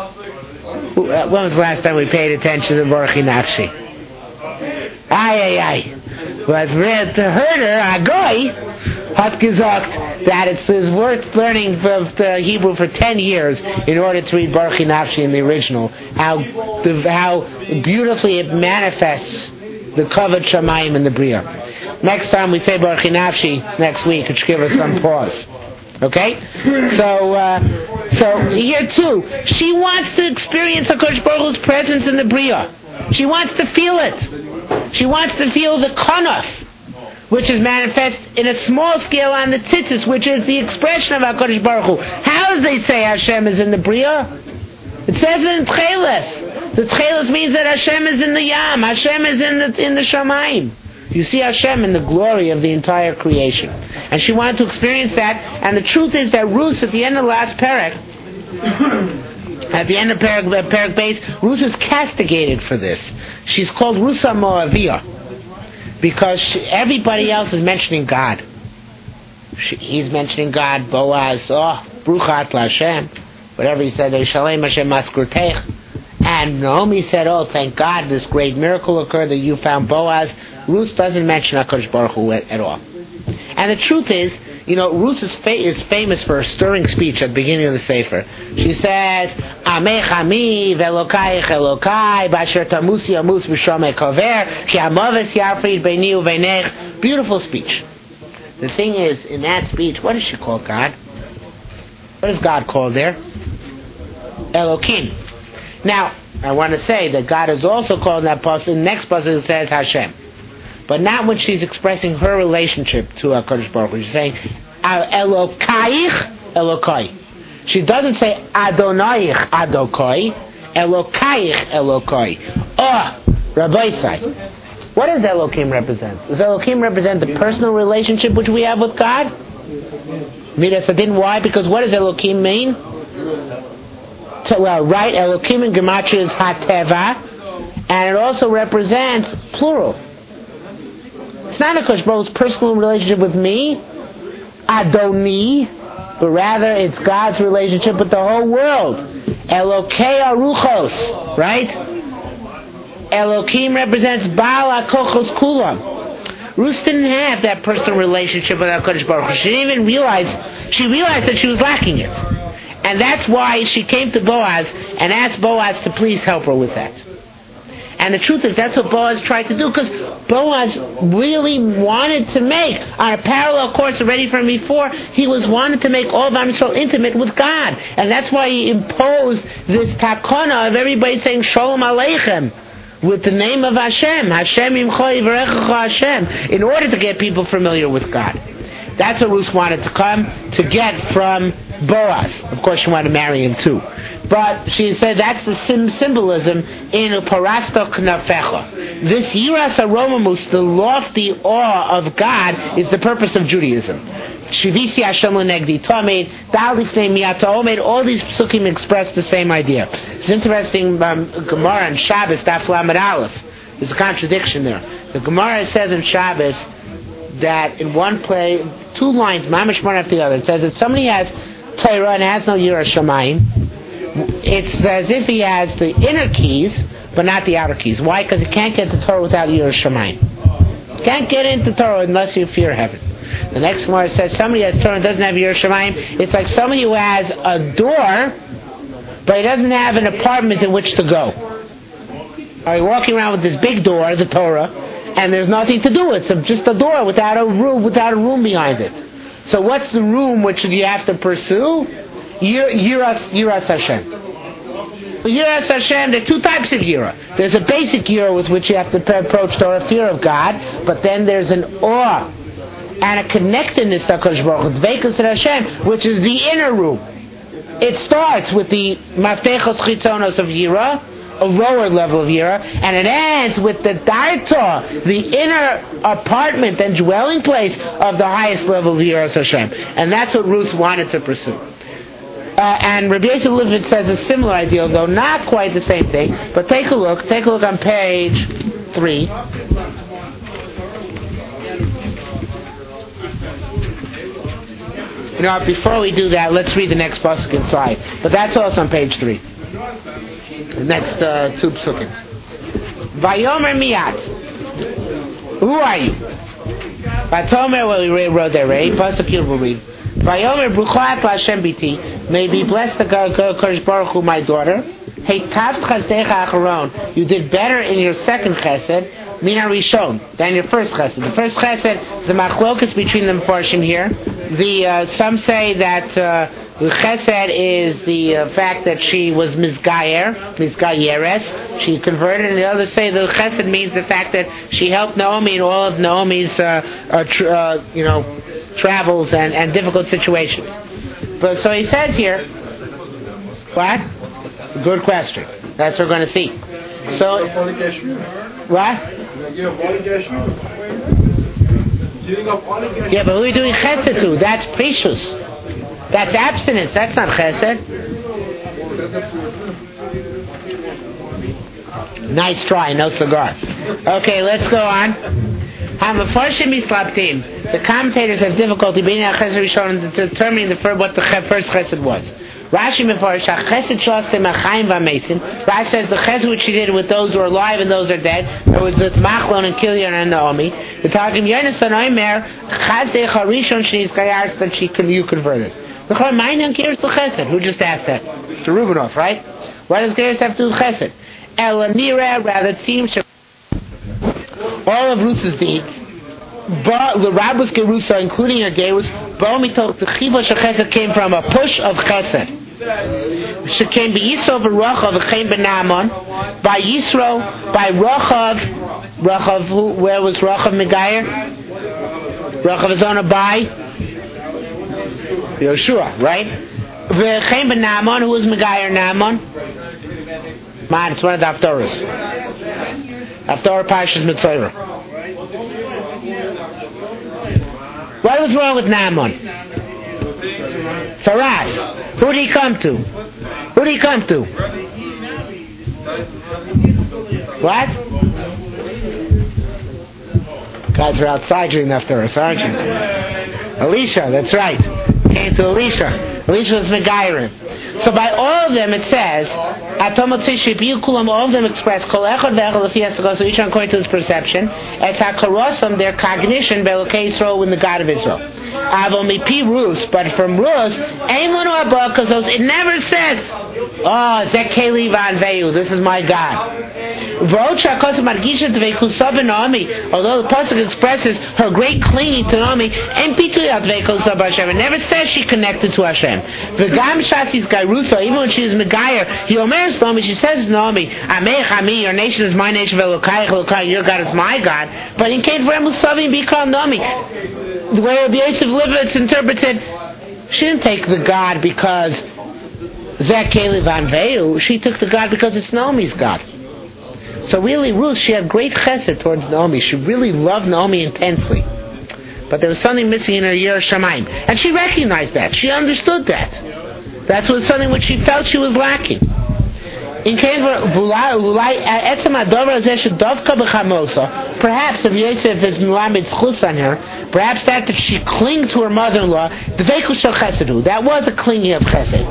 When was the last time we paid attention to Borchi Nafshi? Aye, aye, aye. But the Herder, Agoy, hat gesagt that it's, it's worth learning the Hebrew for ten years in order to read Borchi Nafshi in the original. How the, how beautifully it manifests the covered Shamayim in the Bria. Next time we say Borchi Nafshi next week, it should give us some pause. Okay? So, uh, so here too, she wants to experience HaKadosh Baruch Hu's presence in the Bria. She wants to feel it. She wants to feel the kanaf, which is manifest in a small scale on the tzitzis, which is the expression of HaKadosh Baruch Hu. How do they say Hashem is in the Bria? It says it in Tcheles. The Tcheles means that Hashem is in the Yam. Hashem is in the, in the Shamayim. You see Hashem in the glory of the entire creation. And she wanted to experience that. And the truth is that Ruth, at the end of the last parak, at the end of Parak, Parak Beis, Ruth is castigated for this. She's called Ruth Moaviyah because she, everybody else is mentioning God. She, he's mentioning God, Boaz, oh, Bruchat Hashem, whatever he said, Shalem Hashem Maskurteich. And Naomi said, oh, thank God this great miracle occurred that you found Boaz. Ruth doesn't mention HaKadosh Baruch Hu at, at all. And the truth is, you know, Ruth is, fa- is famous for a stirring speech at the beginning of the Sefer. She says, Amech ami ve'elokaich elokai b'asher tamusi amus b'shomei kover ki amoves yarfrid beini u'veinech. Beautiful speech. The thing is, in that speech, what does she call God? What is God called there? Elokim. Now, I want to say that God is also called in that passage. The next passage it says Hashem. But not when she's expressing her relationship to HaKadosh Baruch Hu. She's saying, Elokaich, Elokai. She doesn't say, Adonaich, Adokai. Elokaich, Elokai. Oh, Rabbi Sai. What does Elokim represent? Does Elokim represent the personal relationship which we have with God? Midas Adin. Why? Because what does Elokim mean? So, well, right, Elokim in Gematria is Hateva, and it also represents plural. It's not HaKadosh Baruch Hu's personal relationship with me, Adoni, but rather it's God's relationship with the whole world. Elokei Aruchos, right? Elohim represents Baal HaKochos Kulam. Ruth didn't have that personal relationship with HaKadosh Baruch Hu. She didn't even realize, she realized that she was lacking it. And that's why she came to Boaz and asked Boaz to please help her with that. And the truth is, that's what Boaz tried to do, because Boaz really wanted to make, on a parallel course already from before, he was wanted to make all of Am Yisrael intimate with God. And that's why he imposed this takana of everybody saying Shalom Aleichem, with the name of Hashem, Hashem Imcha Yivarechecha Hashem, in order to get people familiar with God. That's what Ruth wanted to come to get from Boaz. Of course, she wanted to marry him too. But she said that's the sim- symbolism in Parasta Knafecha. This Yiras Aromamus, the lofty awe of God, is the purpose of Judaism. Shivisi Hashem Lenegdi Tamed, Dal Lifnei Miyata Omed, all these psukim express the same idea. It's interesting, um, Gemara and Shabbos, Daf Lamed Aleph. There's a contradiction there. The Gemara says in Shabbos that in one play, two lines, mamash one after the other, it says that somebody has Torah and has no Yiras Shamayim. It's as if he has the inner keys, but not the outer keys. Why? Because he can't get the Torah without Yiras Shamayim. Can't get into Torah unless you fear heaven. The next one says somebody has Torah and doesn't have Yiras Shamayim. It's like somebody who has a door, but he doesn't have an apartment in which to go. Are you walking around with this big door, the Torah, and there's nothing to do. It's just a door without a room, without a room behind it. So what's the room which you have to pursue? Yiras, Yiras Hashem. Yiras Hashem, there are two types of Yira. There's a basic Yira with which you have to approach Torah, fear of God, but then there's an awe and a connectedness to HaKadosh Baruch Hu, Dveikus Hashem, which is the inner room. It starts with the Maftechos Chitzonos of Yira, a lower level of Yira, and it ends with the Darta, the inner apartment and dwelling place of the highest level of Yiras Hashem. And that's what Ruth wanted to pursue. Uh, and Rabbi Yosef Levitz says a similar ideal, though not quite the same thing. But take a look. Take a look on page three. You know, before we do that, let's read the next pasuk inside. But that's also on page three. The next uh, two psukim. Vayomer miyat. Who are you? Vatomer, well, we wrote there, right? Pasuk here we'll read. Vayomer bruchat Hashem biti. May be blessed the Kodesh Baruch Hu, my daughter. Hey taft chasecha acharon. You did better in your second chesed, mina rishon, than your first chesed. The first chesed is a machlokas between the Mefarshim here. The uh, some say that uh, the chesed is the uh, fact that she was mizgayer, mizgayeres. She converted, and the others say the chesed means the fact that she helped Naomi in all of Naomi's, uh, uh, tr- uh, you know, travels and, and difficult situations. But so he says here, what? Good question. That's what we're going to see. So, what? Yeah, but who are you doing chesed to? That's precious. That's abstinence. That's not chesed. Nice try, no cigar. Okay, let's go on. The commentators have difficulty being a chesed rishon and determining the first, what the first chesed was. Rashi Mefarish, chesed shostem achayim v'amesim. Rashi says the chesed which she did with those who are alive and those who are dead. It was with Machlon and Kilion and Naomi. The Targum Yonasan Omer chesed charishon shneis gayars that she you converted. The Chor Ma'ayin Geras the chesed. Who just asked that? Mister Rubinoff, right? What does Geras have to do with chesed? Elanira, rather it seems all of Ruth's deeds, but the Rabbis Gerusa, including her Gerus, Bo'mitok the Chiva Shechesed came from a push of Chesed. She came by Yisro v'Rochav v'chein b'Naaman, by Yisro, by Rochav, Rochav, who, where was Rochav Megayer? Rochav is on a by Yoshua, right? V'chein b'Naaman, who was Megayer Naaman? Man, it's one of the Haftorahs. Haftorah Parshas Mitzorah. What was wrong with Naaman? Saras. Who did he come to? Who did he come to? What? Guys are outside during the Haftorah, aren't you? Elisha, that's right. Came to Elisha. Elisha was Megairim. So by all of them it says, all of them express so each one according to his perception, as hakarosim, their cognition, Belokei Yisrael, in the God of Israel. Avomipi Rus, but from Rus, because those it never says, oh, Zekeli Van Veu, this is my God. Although the pasuk expresses her great clinging to Naomi, it never says she connected to Hashem. Even when she is Megayer, he omers Naomi, she says Naomi, Amech Ami, your nation is my nation, your God is my God. But in Kate Vremusavim Bikram Naomi, the way Rabbi Yosef Livitz interprets it, she didn't take the God because Zekeli Van Veu, she took the God because it's Naomi's God. So really, Ruth, she had great chesed towards Naomi. She really loved Naomi intensely. But there was something missing in her Yiras Shamayim. And she recognized that. She understood that. That was something which she felt she was lacking. In perhaps if Yosef is Milamid Chus on her, perhaps that that she clung to her mother-in-law, that was a clinging of chesed.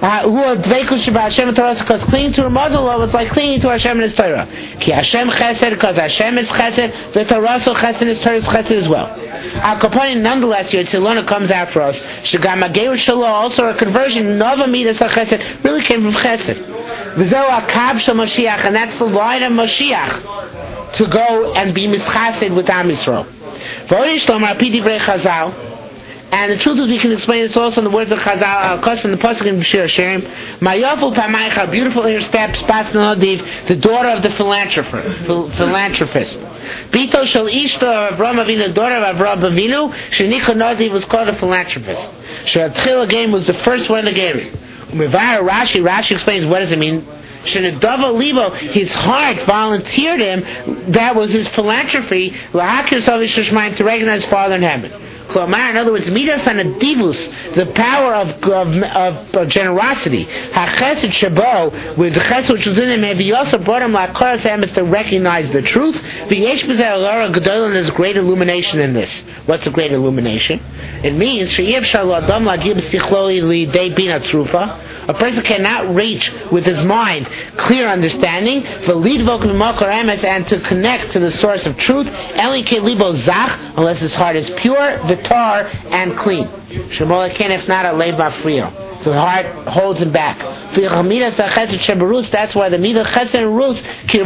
Because clinging to her mother-in-law was like clinging to Hashem and His Torah. Ki Hashem chesed, because Hashem is chesed, the Torah also chesed, His Torah is chesed as well. Our component, nonetheless, your Tzilona comes out for us. Shagam Ageu Shalom, also a conversion, Nova Midas HaChesed, really came from chesed. V'zeu HaKav Shel Mashiach, and that's the line of Mashiach to go and be mischased with Am Yisrael. V'orish Lomar Pidi Brei Chazal. And the truth is, we can explain this also in the words of Chazal, Al Kos in the pasuk in B'Shir Hashem. Mayofu Pamaycha, beautiful in her steps, Bas Nadiv, the daughter of the philanthropist. Bito Shel Ishto of Avraham Avinu, the daughter of Avraham Avinu, Shenika Nadiv was called a philanthropist. She'atchil game was the first one in the game. Umevar Rashi, Rashi explains what does it mean. Shenadava Libo, his heart volunteered him. That was his philanthropy. Lahakir Savish Shishmayim, to recognize His Father in heaven. In other words, midas anadivus, the power of, of, of, of generosity, hachesed shabo, with the chesed which was in him, maybe also brought him like Korasam is to recognize the truth. V'yesh b'zeh alara gedol, and there's great illumination in this. What's the great illumination? It means she'yev shal adam lagib sichloi lidei bina trufa. A person cannot reach with his mind clear understanding for lidvok v'makor emes, and to connect to the source of truth. Eli ke libo zach, unless his heart is pure, vitar, and clean. Shemola ken if not a leiba frio. So the heart holds him back. That's why the midah chesed and rus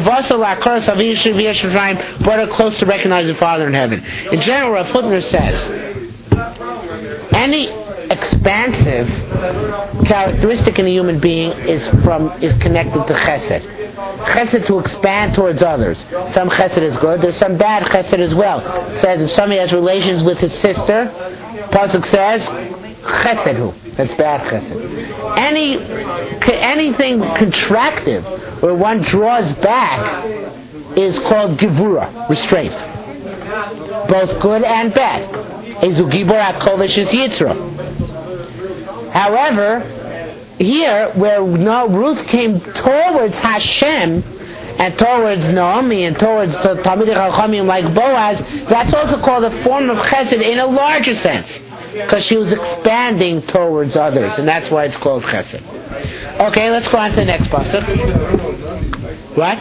brought her close to recognize the Father in heaven. In general, Rav Hutner says, any expansive characteristic in a human being is from is connected to chesed. Chesed to expand towards others. Some chesed is good. There's some bad chesed as well. It says if somebody has relations with his sister, pasuk says chesedhu. That's bad chesed. Any anything contractive where one draws back is called givura, restraint. Both good and bad. Ezu gibor hakovesh is yitzra. However, here, where no, Ruth came towards Hashem and towards Naomi and towards the Talmidei Chachamim like Boaz, that's also called a form of chesed in a larger sense, because she was expanding towards others, and that's why it's called chesed. Okay, let's go on to the next pasuk. What?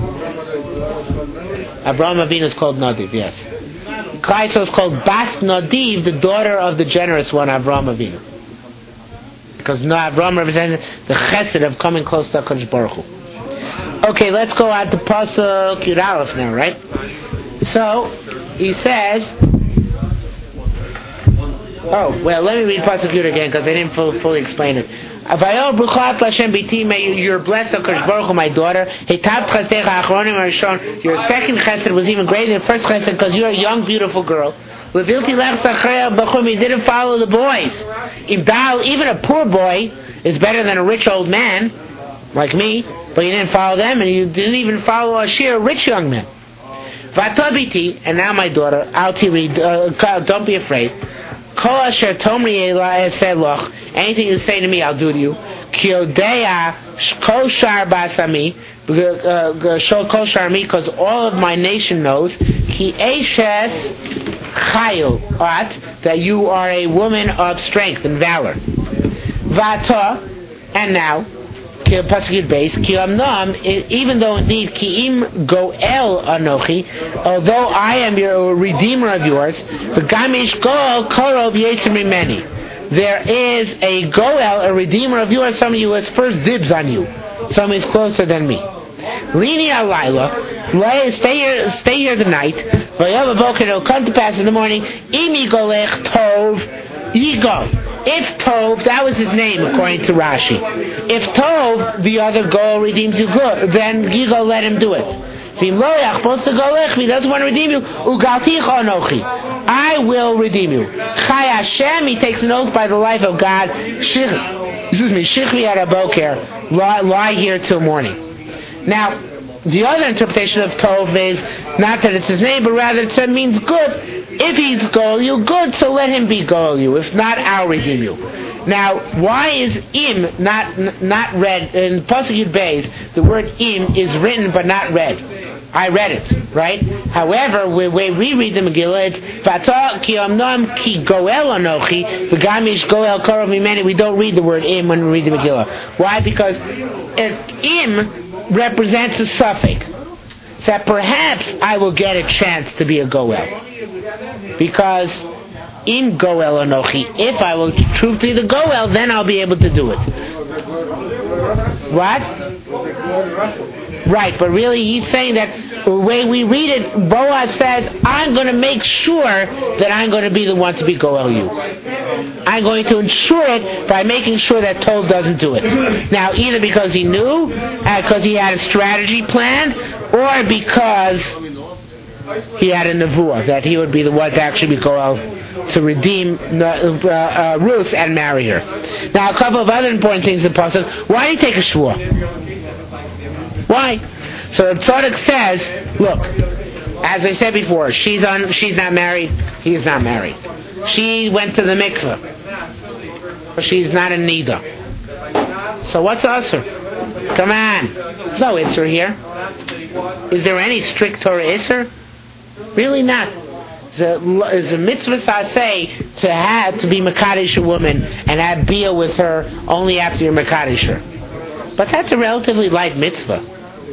Abraham Avinu is called Nadiv, yes. Klaiso is called Bas Nadiv, the daughter of the generous one, Abraham Avinu. Because no, Abraham represents the chesed of coming close to HaKadosh Baruch Hu. Okay, let's go on to Pasuk Yud Aleph now, right? So, he says, oh, well, let me read Pasuk Yud again, because I didn't fully, fully explain it. Avayo Bruchat Lashem Biti, may you're blessed, HaKadosh Baruch Hu, my daughter. Heitav Chesdecha Achronim Arishon, your second chesed was even greater than the first chesed, because you're a young, beautiful girl. He didn't follow the boys. Even a poor boy is better than a rich old man, like me, but you didn't follow them, and you didn't even follow a sheer rich young man. And now my daughter, don't be afraid. Anything you say to me, I'll do to you. Because all of my nation knows that you are a woman of strength and valor. Vata, And now, Pasuk base, Ki Amnam, even though indeed Ki'im Goel Anochi, although I am your redeemer of yours, the Gamish Goel Korov Yesem Mimeni. There is a Goel, a redeemer of yours, somebody who has first dibs on you. Somebody is closer than me. Rini Alayla, stay here, stay here tonight. It'll come to pass in the morning. Imi Golech Tov, ye go. If Tov, that was his name according to Rashi. If Tov, the other Goel redeems you good, then you go let him do it. If he doesn't want to redeem you, I will redeem you. Chai Hashem, he takes an oath by the life of God. Excuse me, Shichvi Araboker, lie here till morning. Now, the other interpretation of Tov is not that it's his name, but rather it means good. If he's Goel you, good, so let him be Goel you. If not, I'll redeem you. Now, why is im not not read in Pasuk Yud Beis? The word im is written but not read. I read it, right? However, when we read the Megillah, it's Vata ki amnam ki Goel anochi v'gamish Goel korov mimeni. We don't read the word im when we read the Megillah. Why? Because it, im represents a suffix. That perhaps I will get a chance to be a Goel. Because in Goel Anochi, if I will truthfully the Goel, then I'll be able to do it. What? Right, but really he's saying that the way we read it, Boaz says, I'm going to make sure that I'm going to be the one to be Goel you. I'm going to ensure it by making sure that Tov doesn't do it. Now, either because he knew, because uh, he had a strategy planned, or because he had a nevuah, that he would be the one to actually be Goel to redeem uh, uh, Ruth and marry her. Now, a couple of other important things in the Pasuk. Why did he take a shvuah? Why? So the Tzaddik says, look, as I said before, she's on, she's not married, he's not married. She went to the mikveh, but she's not a nida. So what's usher? Come on, there's no isser here. Is there any strict Torah isser? Really not. It's a mitzvah saseh to have to be mekadesh a woman and have bia with her only after you're mekadesh her. But that's a relatively light mitzvah.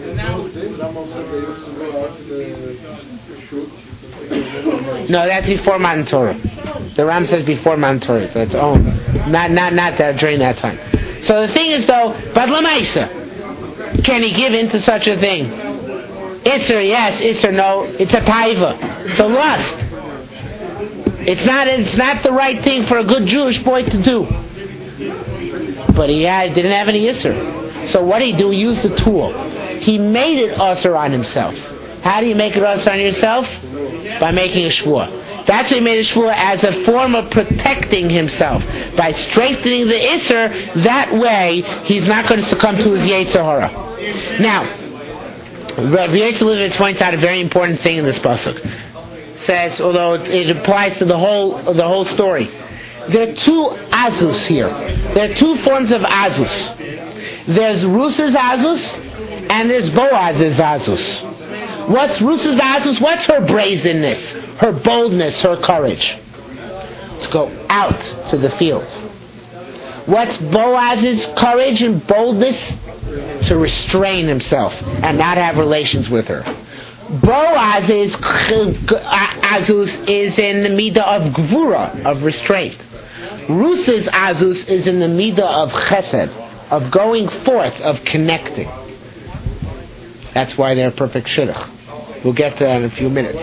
No, that's before Matan Torah. The Ram says before Matan Torah. That's own. Not not not that during that time. So the thing is though, but lamaisa, can he give in to such a thing? Isser, yes. Isser, no. It's a taiva. It's a lust. It's not. It's not the right thing for a good Jewish boy to do. But he had, didn't have any isser. So what did he do? He used the tool. He made it usher on himself. How do you make it usher on yourself? By making a shvuah. That's why he made a shvuah as a form of protecting himself. By strengthening the isser, that way he's not going to succumb to his yetzer hara. Now, Rabbi Yosef Levitz points out a very important thing in this pasuk. Says, although it applies to the whole the whole story, there are two azus here. There are two forms of azus. There's Ruth's azus and there's Boaz's azus. What's Ruth's azus? What's her brazenness, her boldness, her courage? Let's go out to the fields. What's Boaz's courage and boldness? To restrain himself and not have relations with her. Boaz's azus is in the midah of gvura, of restraint. Ruth's azus is in the midah of chesed, of going forth, of connecting. That's why they're perfect shidduch. We'll get to that in a few minutes.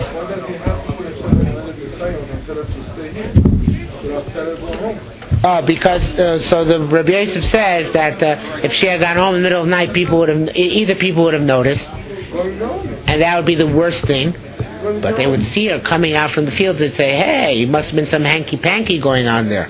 Uh, because uh, so the Rabbi Yosef says that uh, if she had gone home in the middle of the night, people would have either people would have noticed, and that would be the worst thing. But they would see her coming out from the fields and say, "Hey, it must have been some hanky panky going on there."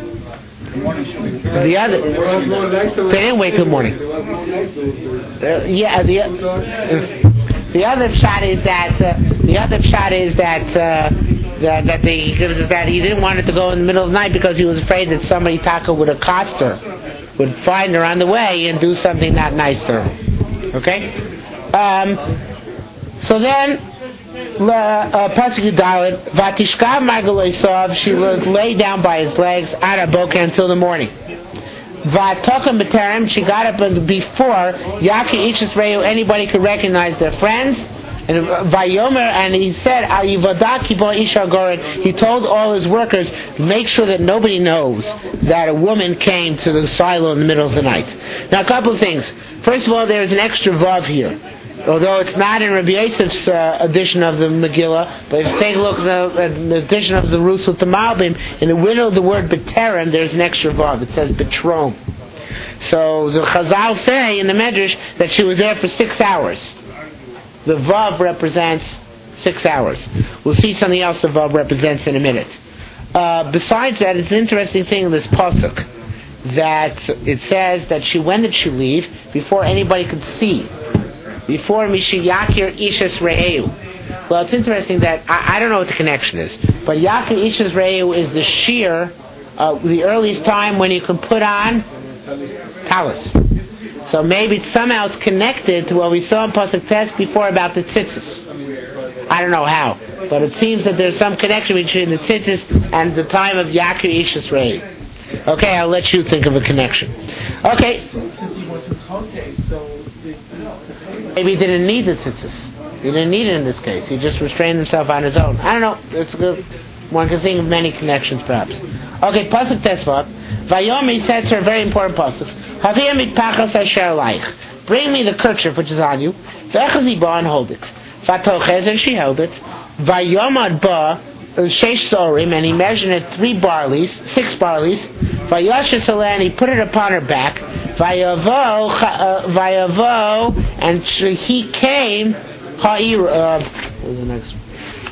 The other, they didn't wait till morning. Uh, yeah, the uh, the other shot is that uh, the other shot is that. Uh, That, that they, he gives us that he didn't want it to go in the middle of the night because he was afraid that somebody taka would accost her, would find her on the way and do something not nice to her. Okay? Um, so then, Pasuk Yudalit, Vatishkav Magaloisav, she would lay down by his legs, Araboka until the morning. Va'atokim b'terem, she got up before Yaki Ishas Reu, anybody could recognize their friends. And Vayomer, and he said, he told all his workers, make sure that nobody knows that a woman came to the silo in the middle of the night. Now, a couple of things. First of all, there's an extra vav here. Although it's not in Rabbi Yosef's uh, edition of the Megillah, but if you take a look at the, at the edition of the Rusut Malbim, in the middle of the word B'terem, there's an extra vav. It says B'trom. So the Chazal say in the Medrash that she was there for six hours. The Vav represents six hours. We'll see something else the Vav represents in a minute. Uh, besides that, it's an interesting thing in this pasuk that it says that she, when did she leave? Before anybody could see. Before Mishi Yakir Ishas Re'eu. Well, it's interesting that, I, I don't know what the connection is, but Yakir Ishas Re'eu is the shear, uh, the earliest time when you can put on talis. So maybe somehow it's connected to what we saw in Pasuk Tes before about the tzitzis. I don't know how, but it seems that there's some connection between the tzitzis and the time of Yakir Ishas Rei. Okay, I'll let you think of a connection. Okay. Since he wasn't Kote, so... Maybe he didn't need the tzitzis. He didn't need it in this case. He just restrained himself on his own. I don't know. It's good. One can think of many connections, perhaps. Okay, Pasuk Tesvav. Vayomi said to her a very important pasuk. Bring me the kerchief which is on you. And hold it. And she held it. Vayomad ba sheish sorim, and he measured it three barleys, six barleys. Vayashes and he put it upon her back. Vayavo, vayavo, and he came. Ha'ir. Uh, what was the next one?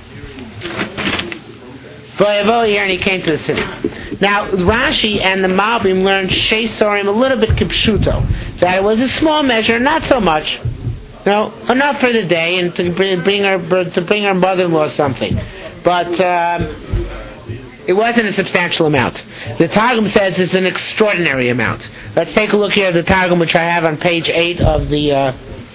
Vayavo here, and he came to the city. Now, Rashi and the Malbim learned Shei Sorim a little bit kipshuto, that it was a small measure, not so much, you know, enough for the day and to bring her to bring her mother-in-law something, but um, it wasn't a substantial amount. The Targum says it's an extraordinary amount. Let's take a look here at the Targum, which I have on page eight of the uh,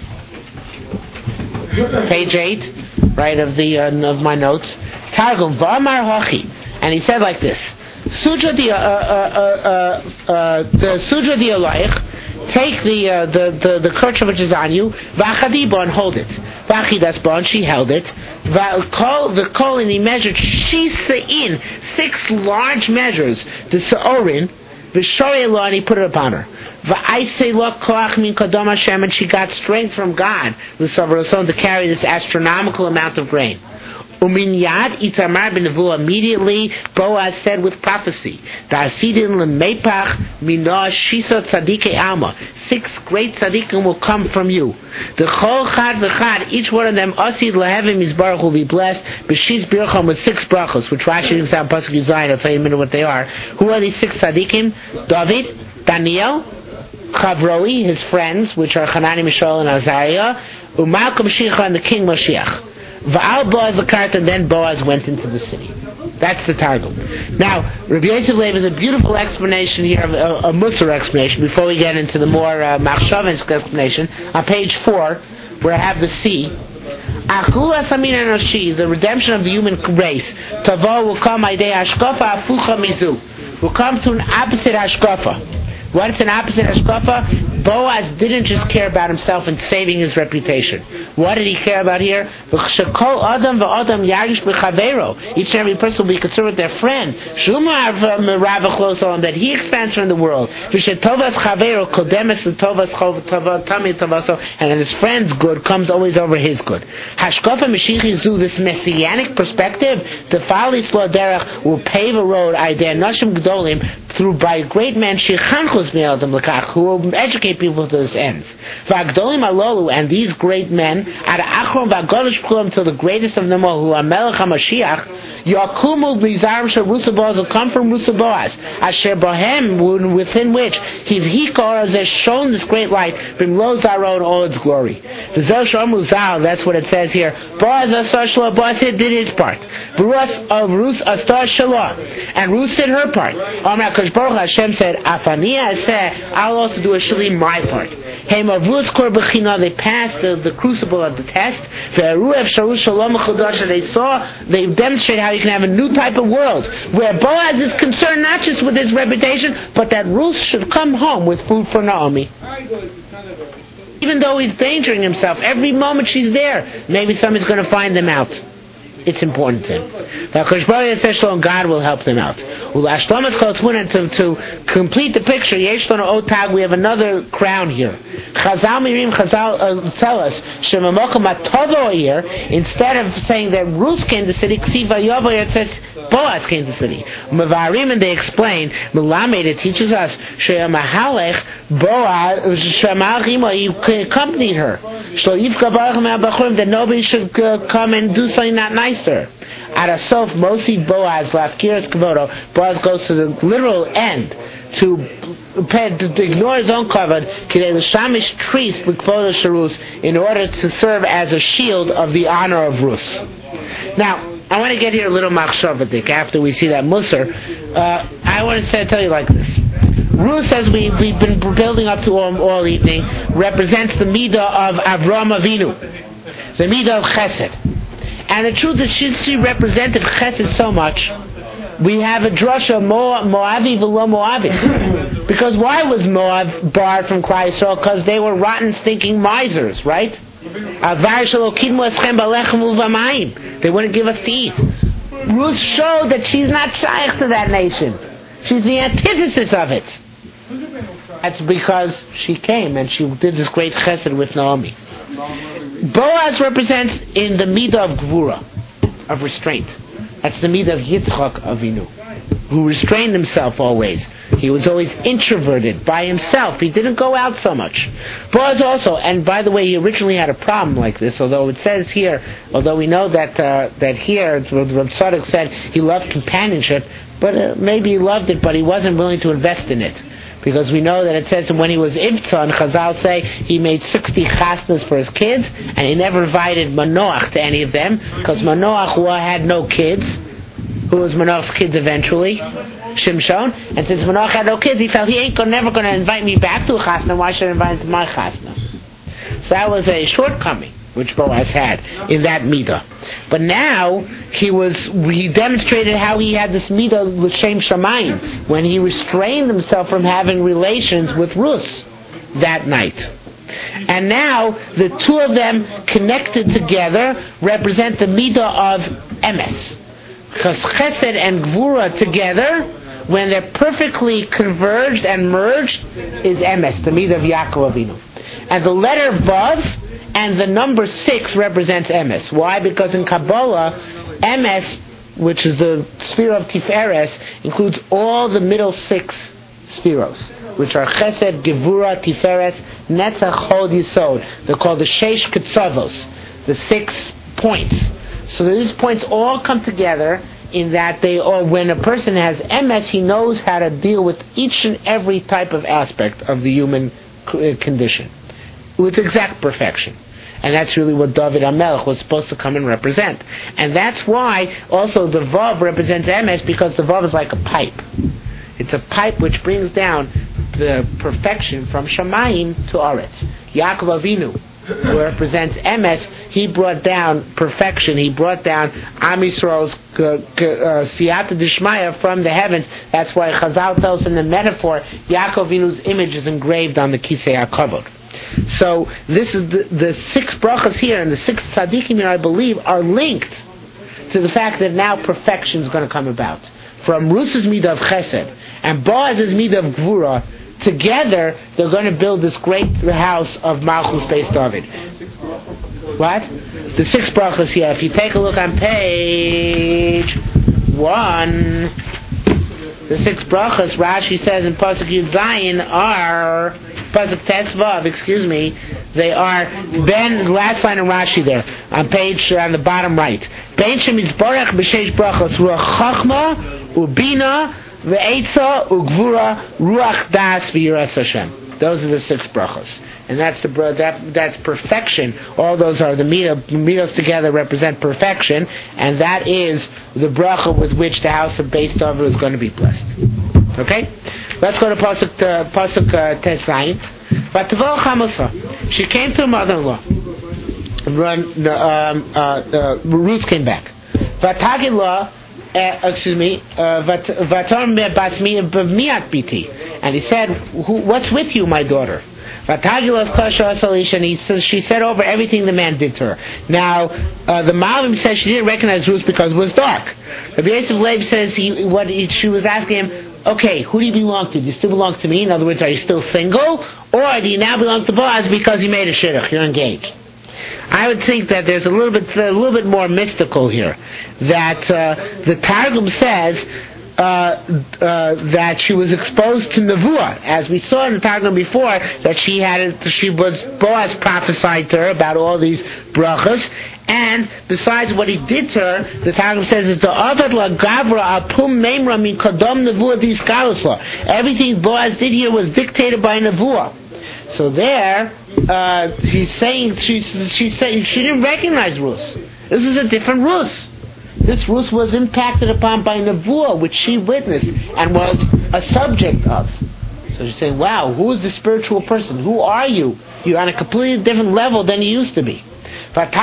page eight, right of the uh, of my notes. Targum V'amar Hachi, and he said like this. Sudra di uh, uh, uh, uh, the Sudra di Alayich, take the, uh, the the the kerchief which is on you, v'achadiba, and hold it. V'achidasba, and she held it. V'kol the kol, and he measured shisain, six large measures. The sa'orin, v'shoyela, and he put it upon her. V'aisei lo koach min kadam Hashem, and she got strength from God, to carry this astronomical amount of grain. Umin yad itamar b'nevuah, immediately Boaz said with prophecy, Da'asidin l'meipach minah shisa tzadikei alma, six great tzadikim will come from you. The chol chad v'chad, each one of them asid lehevim yisbarach, will be blessed b'shis bircham, with six brachos, which Rashi brings down Pasuk Yuzayin. I'll tell you in a minute what they are. Who are these six tzadikim? David, Daniel, Chavroi, his friends, which are Hanani, Mishael, and Azariah, Umalkam Shicha, and the king Mashiach. Va'al Boaz l'kart, and then Boaz went into the city. That's the Targum. Now, Rabbi Yosef Leib is a beautiful explanation here, a, a Musar explanation, before we get into the more uh, Machshavinsk explanation. On page four, where I have the C, Achula Samin Enoshi, the redemption of the human race, Tavo will come Aidei Hashkafa Afucha Mizu, will come to an opposite Hashkafa. What's an opposite Hashkafa? Boaz didn't just care about himself and saving his reputation. What did he care about here? Each and every person will be concerned with their friend, that he expands from the world, and his friend's good comes always over his good. Hashkafa Mashiach do this messianic perspective. The Fali Slo Derech will pave a road through by great men who will educate people to this ends. And these great men, until the greatest of them all, who are Melech HaMashiach, will come from Rusa Boaz, Asher Bohem, within which Hivhikor has shown this great light, Bimlo Zaron, all its glory. That's what it says here. Boaz Astar Shalom, Boaz did his part. Rus Astar Shalom, and Ruth did her part. HaKadosh Baruch Hu, Hashem said, Afaniya said, I'll also do a shalim my part. Hey, Mavuz Kor Bechina, they passed the, the crucible of the test. They saw, they demonstrated how you can have a new type of world, where Boaz is concerned not just with his reputation, but that Ruth should come home with food for Naomi. Even though he's endangering himself, every moment she's there, maybe somebody's going to find them out. It's important to him. God will help them out. To, to complete the picture, we have another crown here. Chazal Mirim Chazal uh, tell us, here, instead of saying that Ruth came to the city, it says Boaz came to the city. Mevarim, and they explain, Melamed, it teaches us, Boaz, he accompanied her. That nobody should uh, come and do something not nice to her. At a sof, Mosi Boaz, Lafkiras Kavodo, Boaz goes to the literal end to, to ignore his own covenant, in order to serve as a shield of the honor of Ruth. Now, I want to get here a little machshavadik after we see that Musar. Uh, I want to say, tell you like this. Ruth, as we, we've been building up to all, all evening, represents the midah of Avraham Avinu, the midah of Chesed. And the truth is, she, she represented Chesed so much, we have a drasha, Moab, Moavi v'lo Moavi. Because why was Moab barred from Klal Yisrael? Because they were rotten, stinking misers, right? They wouldn't give us to eat. Ruth showed that she's not shaykh to that nation. She's the antithesis of it. That's because she came and she did this great chesed with Naomi. Boaz represents in the midah of gvura, of restraint. That's the midah of Yitzchak Avinu, who restrained himself always. He was always introverted by himself. He didn't go out so much. Boaz also, and by the way, he originally had a problem like this, although it says here, although we know that uh, that here, Rav Tzadok said he loved companionship, but uh, maybe he loved it, but he wasn't willing to invest in it. Because we know that it says when he was Ivtza, and Chazal say he made sixty chasnas for his kids, and he never invited Manoach to any of them, because Manoach had no kids. Who was Manoach's kids eventually? Shimshon. And since Manoach had no kids, he felt he ain't gonna, never going to invite me back to a chasna, why should I invite him to my chasna? So that was a shortcoming which Boaz had in that midah. But now he was he demonstrated how he had this midah l'shem shamayim when he restrained himself from having relations with Ruth that night. And now the two of them connected together represent the midah of emes. Because chesed and gvura together, when they're perfectly converged and merged, is emes, the midah of Yaakov Avinu. And the letter vav and the number six represents emes. Why? Because in Kabbalah, emes, which is the sphere of Tiferes, includes all the middle six spheros, which are Chesed, Gevura, Tiferes, Netzach, Hod, Yisod. They're called the Sheish Ketzavos, the six points. So these points all come together in that they, or when a person has emes, he knows how to deal with each and every type of aspect of the human condition with exact perfection. And that's really what David HaMelech was supposed to come and represent. And that's why also the Vav represents emes, because the Vav is like a pipe. It's a pipe which brings down the perfection from Shamayim to Aretz. Yaakov Avinu, who represents emes, he brought down perfection. He brought down Am Yisrael's siyata d'shmaya from the heavens. That's why Chazal tells in the metaphor, Yaakov Avinu's image is engraved on the Kisei HaKavod. So this is the, the six brachas here and the six tzaddikim here, I believe, are linked to the fact that now perfection is going to come about. From Ruth's midah of chesed and Boaz's midah of gvura, together they're going to build this great house of Malchus Beis David. What? The six brachas here. If you take a look on page one, the six brachas, Rashi says in Pasuk Yud Zayin are Pasuk Tes Vav, excuse me, they are Ben, last line of Rashi there, on page, on the bottom right. Ben Shem Yizbarach B'Sheish Brachos, Ruach Chachma, Ubina, Ve'etza, Ugvura, Ruach Das, V'Yiras Hashem. Those are the six brachos. And that's the that that's perfection. All those are the midah. Midos together represent perfection, and that is the bracha with which the house of Beis David is going to be blessed. Okay? Let's go to Pasuk uh, Pasuk uh, Tesayin. Vatavol Chamosa. She came to her mother-in-law. Run, um, uh, uh, Ruth came back. Vatagillah, uh, excuse me, Vatar Basmi B'miat Biti. And he said, Who, what's with you, my daughter? Vatagillah Kasha Asalish, and he says, she said over everything the man did to her. Now, uh, the Malvim says she didn't recognize Ruth because it was dark. Rabbi Yosef Leib says he, what he, she was asking him, okay, who do you belong to? Do you still belong to me? In other words, are you still single? Or do you now belong to Boaz because you made a shidduch, you're engaged? I would think that there's a little bit a little bit more mystical here. That uh, the Targum says uh, uh, that she was exposed to Nevuah. As we saw in the Targum before, that she had she was Boaz prophesied to her about all these brachas. And besides what he did to her, the Targum says it's the Avad la Gavra Apum Memra min Kadam Nevuah Dis Kalusla. Everything Boaz did here was dictated by Nevuah. So there, uh, he's saying she's she's saying she didn't recognize Ruth. This is a different Ruth. This Ruth was impacted upon by Nevuah, which she witnessed and was a subject of. So she's saying, "Wow, who is the spiritual person? Who are you? You're on a completely different level than you used to be." That's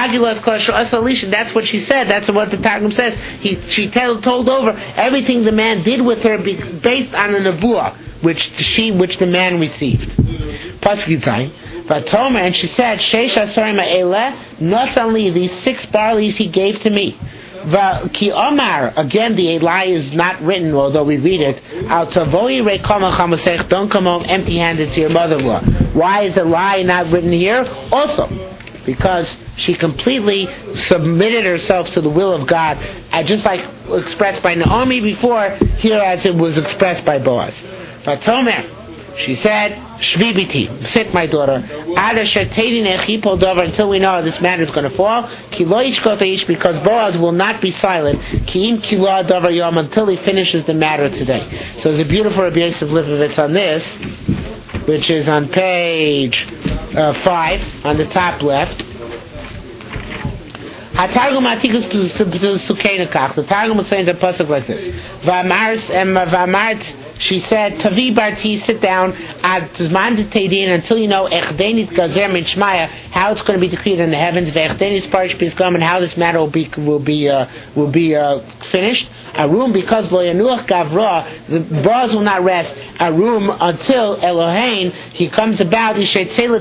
what she said. That's what the Targum says. He, she told, told over everything the man did with her be, based on a nevuah, which she, which the man received. Vatomer, and she said, Sheish asarim ha'eleh, not only these six barleys he gave to me. Ki Omar, again the Eli is not written, although we read it. Al tavoi reikama chamasech, don't come home empty-handed to your mother-in-law. Why is Eli not written here? Also, because she completely submitted herself to the will of God, uh, just like expressed by Naomi before, here as it was expressed by Boaz. Vatomer, she said, Shvi biti, sit my daughter, until we know how this matter is going to fall, because Boaz will not be silent, until he finishes the matter today. So there's a beautiful Rabbi Yosef Lifovitz on this, which is on page uh, five, on the top left. The Targum is saying the pasuk like this. She said, Tavi Barti, sit down, until you know how it's going to be decreed in the heavens, and how this matter will be will be uh, will be uh, finished. A room because lo yanuach gavra, the Boaz will not rest. A room until Elohein he comes about. He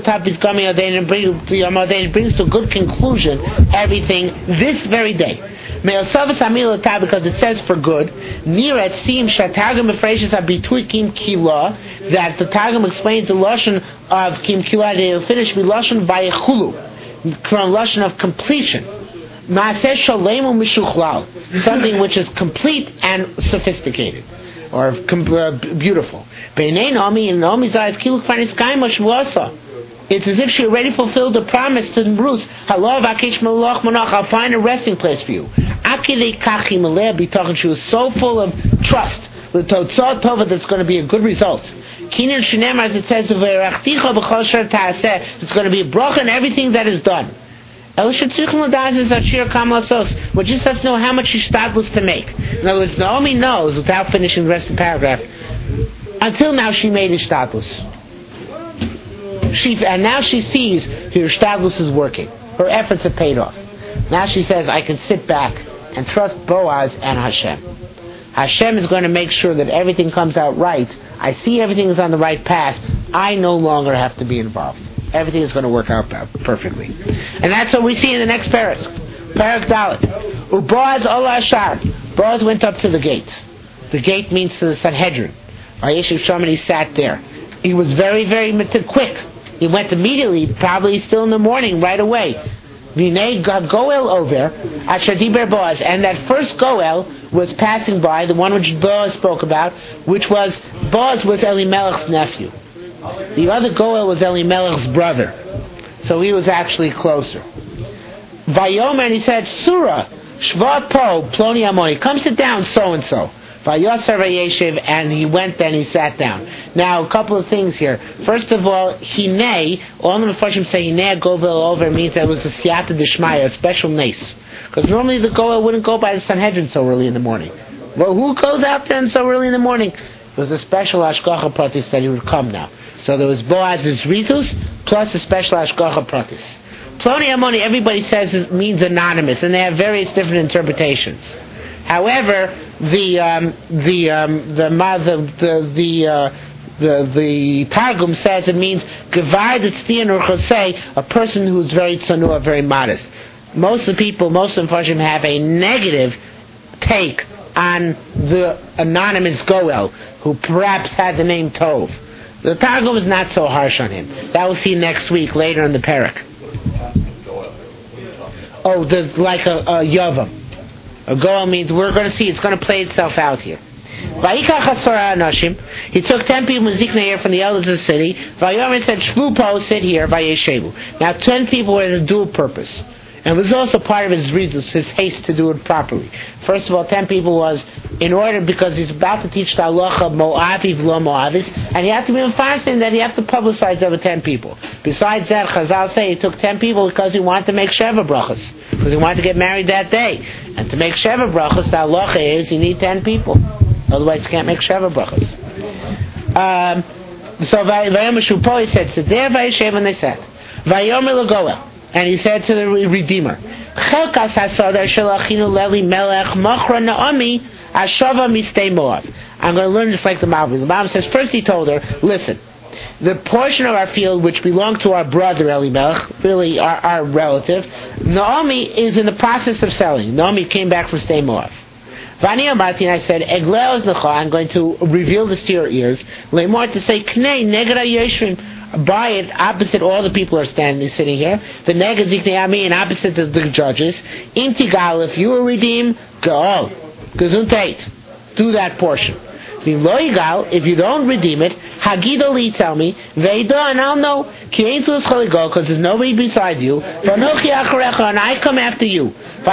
brings to a good conclusion everything this very day. Because it says for good, near it seems that the Targum explains the lashon of kim kila, they will finish with lashon vayechulu, from lashon of completion. Something which is complete and sophisticated, or uh, beautiful. It's as if she already fulfilled the promise to Ruth. I'll find a resting place for you. She was so full of trust. That's going to be a good result. As it says, it's going to be a bracha in everything that is done. What just has to know how much ishtadlus to make. In other words, Naomi knows, without finishing the rest of the paragraph, until now she made ishtadlus. She, and now she sees her ishtadlus is working. Her efforts have paid off. Now she says, I can sit back and trust Boaz and Hashem. Hashem is going to make sure that everything comes out right. I see everything is on the right path. I no longer have to be involved. Everything is going to work out perfectly. And that's what we see in the next parak. Parak Dalet. Boaz Ola Ashar. Boaz went up to the gate. The gate means to the Sanhedrin. Vayeshiv Sham, and he sat there. He was very, very quick. He went immediately, probably still in the morning, right away. Vinay Goel over at Shadiber Boaz, and that first Goel was passing by, the one which Boaz spoke about, which was Boaz was Elimelech's nephew. The other Goel was Elimelech's brother, so he was actually closer. Vayomer, and he said, Surah, Shvat Po, Ploni Amoni, come sit down, so and so. Vayasar Vayeshiv, and he went then he sat down. Now, a couple of things here. First of all, Hinei, all the Mepharshim say Hinei Govel over means that it was a Siyata Dishmaya, a special nace. Because normally the Goel wouldn't go by the Sanhedrin so early in the morning. Well, who goes out then so early in the morning? was a special Hashgacha Pratis that he would come now. So there was Boaz's Rizus plus a special Hashgacha Pratis. Ploni Amoni, everybody says it means anonymous, and they have various different interpretations. However, the um, the um, the the the the, uh, the the Targum says it means Gevar Tznian or Chosei, a person who's very tzanua, very modest. Most of the people, most of the Mepharshim have a negative take on the anonymous Goel, who perhaps had the name Tov. The Targum is not so harsh on him. That we'll see next week, later in the parak. Oh, the, like a, a Yavam. A Goel means, we're going to see, it's going to play itself out here. He took ten people here from the elders of the city. Vayomer said, Shvu po, sit here, vayeshevu. Now ten people were the dual purpose. And it was also part of his reasons, his haste to do it properly. First of all, ten people was in order, because he's about to teach the halacha Mo'aviv lo Mo'avis, and he had to be enforcing that he had to publicize over ten people. Besides that, Chazal say he took ten people because he wanted to make Sheva brachas, because he wanted to get married that day. And to make Sheva brachas, the halacha is you need ten people. Otherwise you can't make Sheva brachas. Um, so Vayomer Shupo, he said, sit there, Vayeshev, and they said, Vayomer Lagoel. And he said to the Redeemer, I'm going to learn just like the Malvi. The Malvi says, first he told her, listen, the portion of our field which belonged to our brother Elimelech, really our, our relative, Naomi is in the process of selling. Naomi came back from Stay Moab. Vani Amarti, I said, Egleos Necha, I'm going to reveal this to your ears, Lemor, to say, Knei Neged HaYoshvim, buy it opposite all the people are standing, sitting here. The Neged Ziknei and opposite the, the judges. Im Tigal, if you will redeem, go. Gesundheit. Do that portion. If you don't redeem it, Hagido li, tell me, Veida, and I'll know, because there's nobody besides you, and I come after you.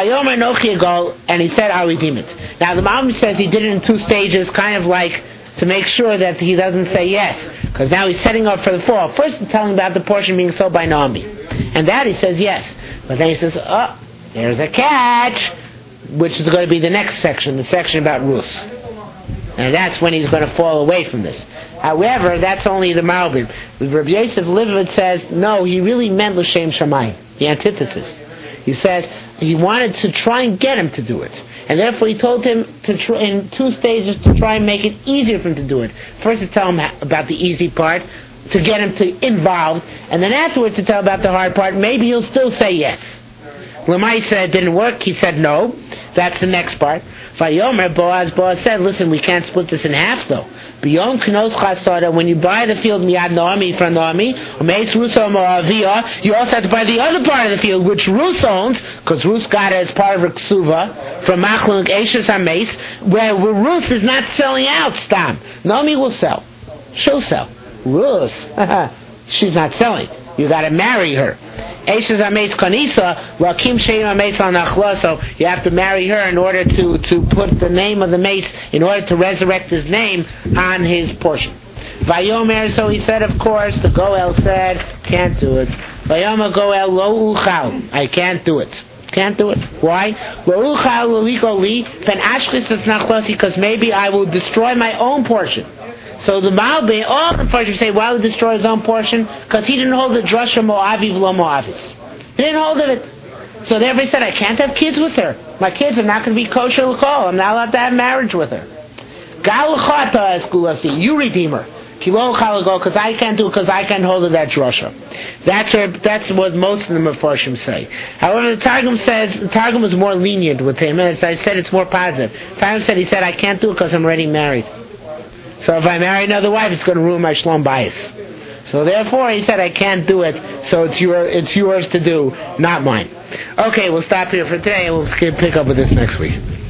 And he said, I'll redeem it. Now the Mom says he did it in two stages, kind of like to make sure that he doesn't say yes, because now he's setting up for the fall. First he's telling about the portion being sold by Naomi, and that he says yes, but then he says, oh, there's a catch, which is going to be the next section, the section about Rus, and that's when he's going to fall away from this. However, that's only the Malbim. Rabbi Yosef Livovitz says, no, he really meant L'Shem Shamayim, the antithesis. He says he wanted to try and get him to do it, and therefore he told him to try, in two stages, to try and make it easier for him to do it. First to tell him about the easy part, to get him to involved, and then afterwards to tell about the hard part. Maybe he'll still say yes. Lamai said it didn't work. He said no. That's the next part. Vayomer, Boaz, Boaz said, listen, we can't split this in half though. Beyond Knos Chasada, when you buy the field Miyad Naomi from Naomi, you also have to buy the other part of the field, which Rus owns, because Rus got it as part of her Ksuva, from Machlon Eishes HaMeis, where, where Rus is not selling out, Stam. Naomi will sell. She'll sell. Rus, she's not selling. You got to marry her. Eishes HaMeis Kanisa, Lakim Sheim HaMeis Al Nachla, so you have to marry her in order to, to put the name of the mace, in order to resurrect his name on his portion. Vayomer, so he said, of course, the Goel said, can't do it. Vayomer Goel Lo Uchal, I can't do it. Can't do it. Why? Lo Uchal Lo Li, Pen Ashkis Es Nachlosi, because maybe I will destroy my own portion. So the Malbim, all the Farshim say, why would he destroy his own portion? Because he didn't hold the drasha Mo'aviv lo Mo'avis. He didn't hold of it. So therefore he said, I can't have kids with her. My kids are not going to be kosher l'kol. I'm not allowed to have marriage with her. Gal l'chata eskulasi, you redeem her. Kilo l'chalago, because I can't do it, because I can't hold of that drasha. That's where, that's what most of the Mefarshim say. However, the Targum says, the Targum is more lenient with him. As I said, it's more positive. The Targum said, he said, I can't do it because I'm already married. So if I marry another wife, it's going to ruin my shlom bayis. So therefore, he said, I can't do it. So it's your, it's yours to do, not mine. Okay, we'll stop here for today, and we'll pick up with this next week.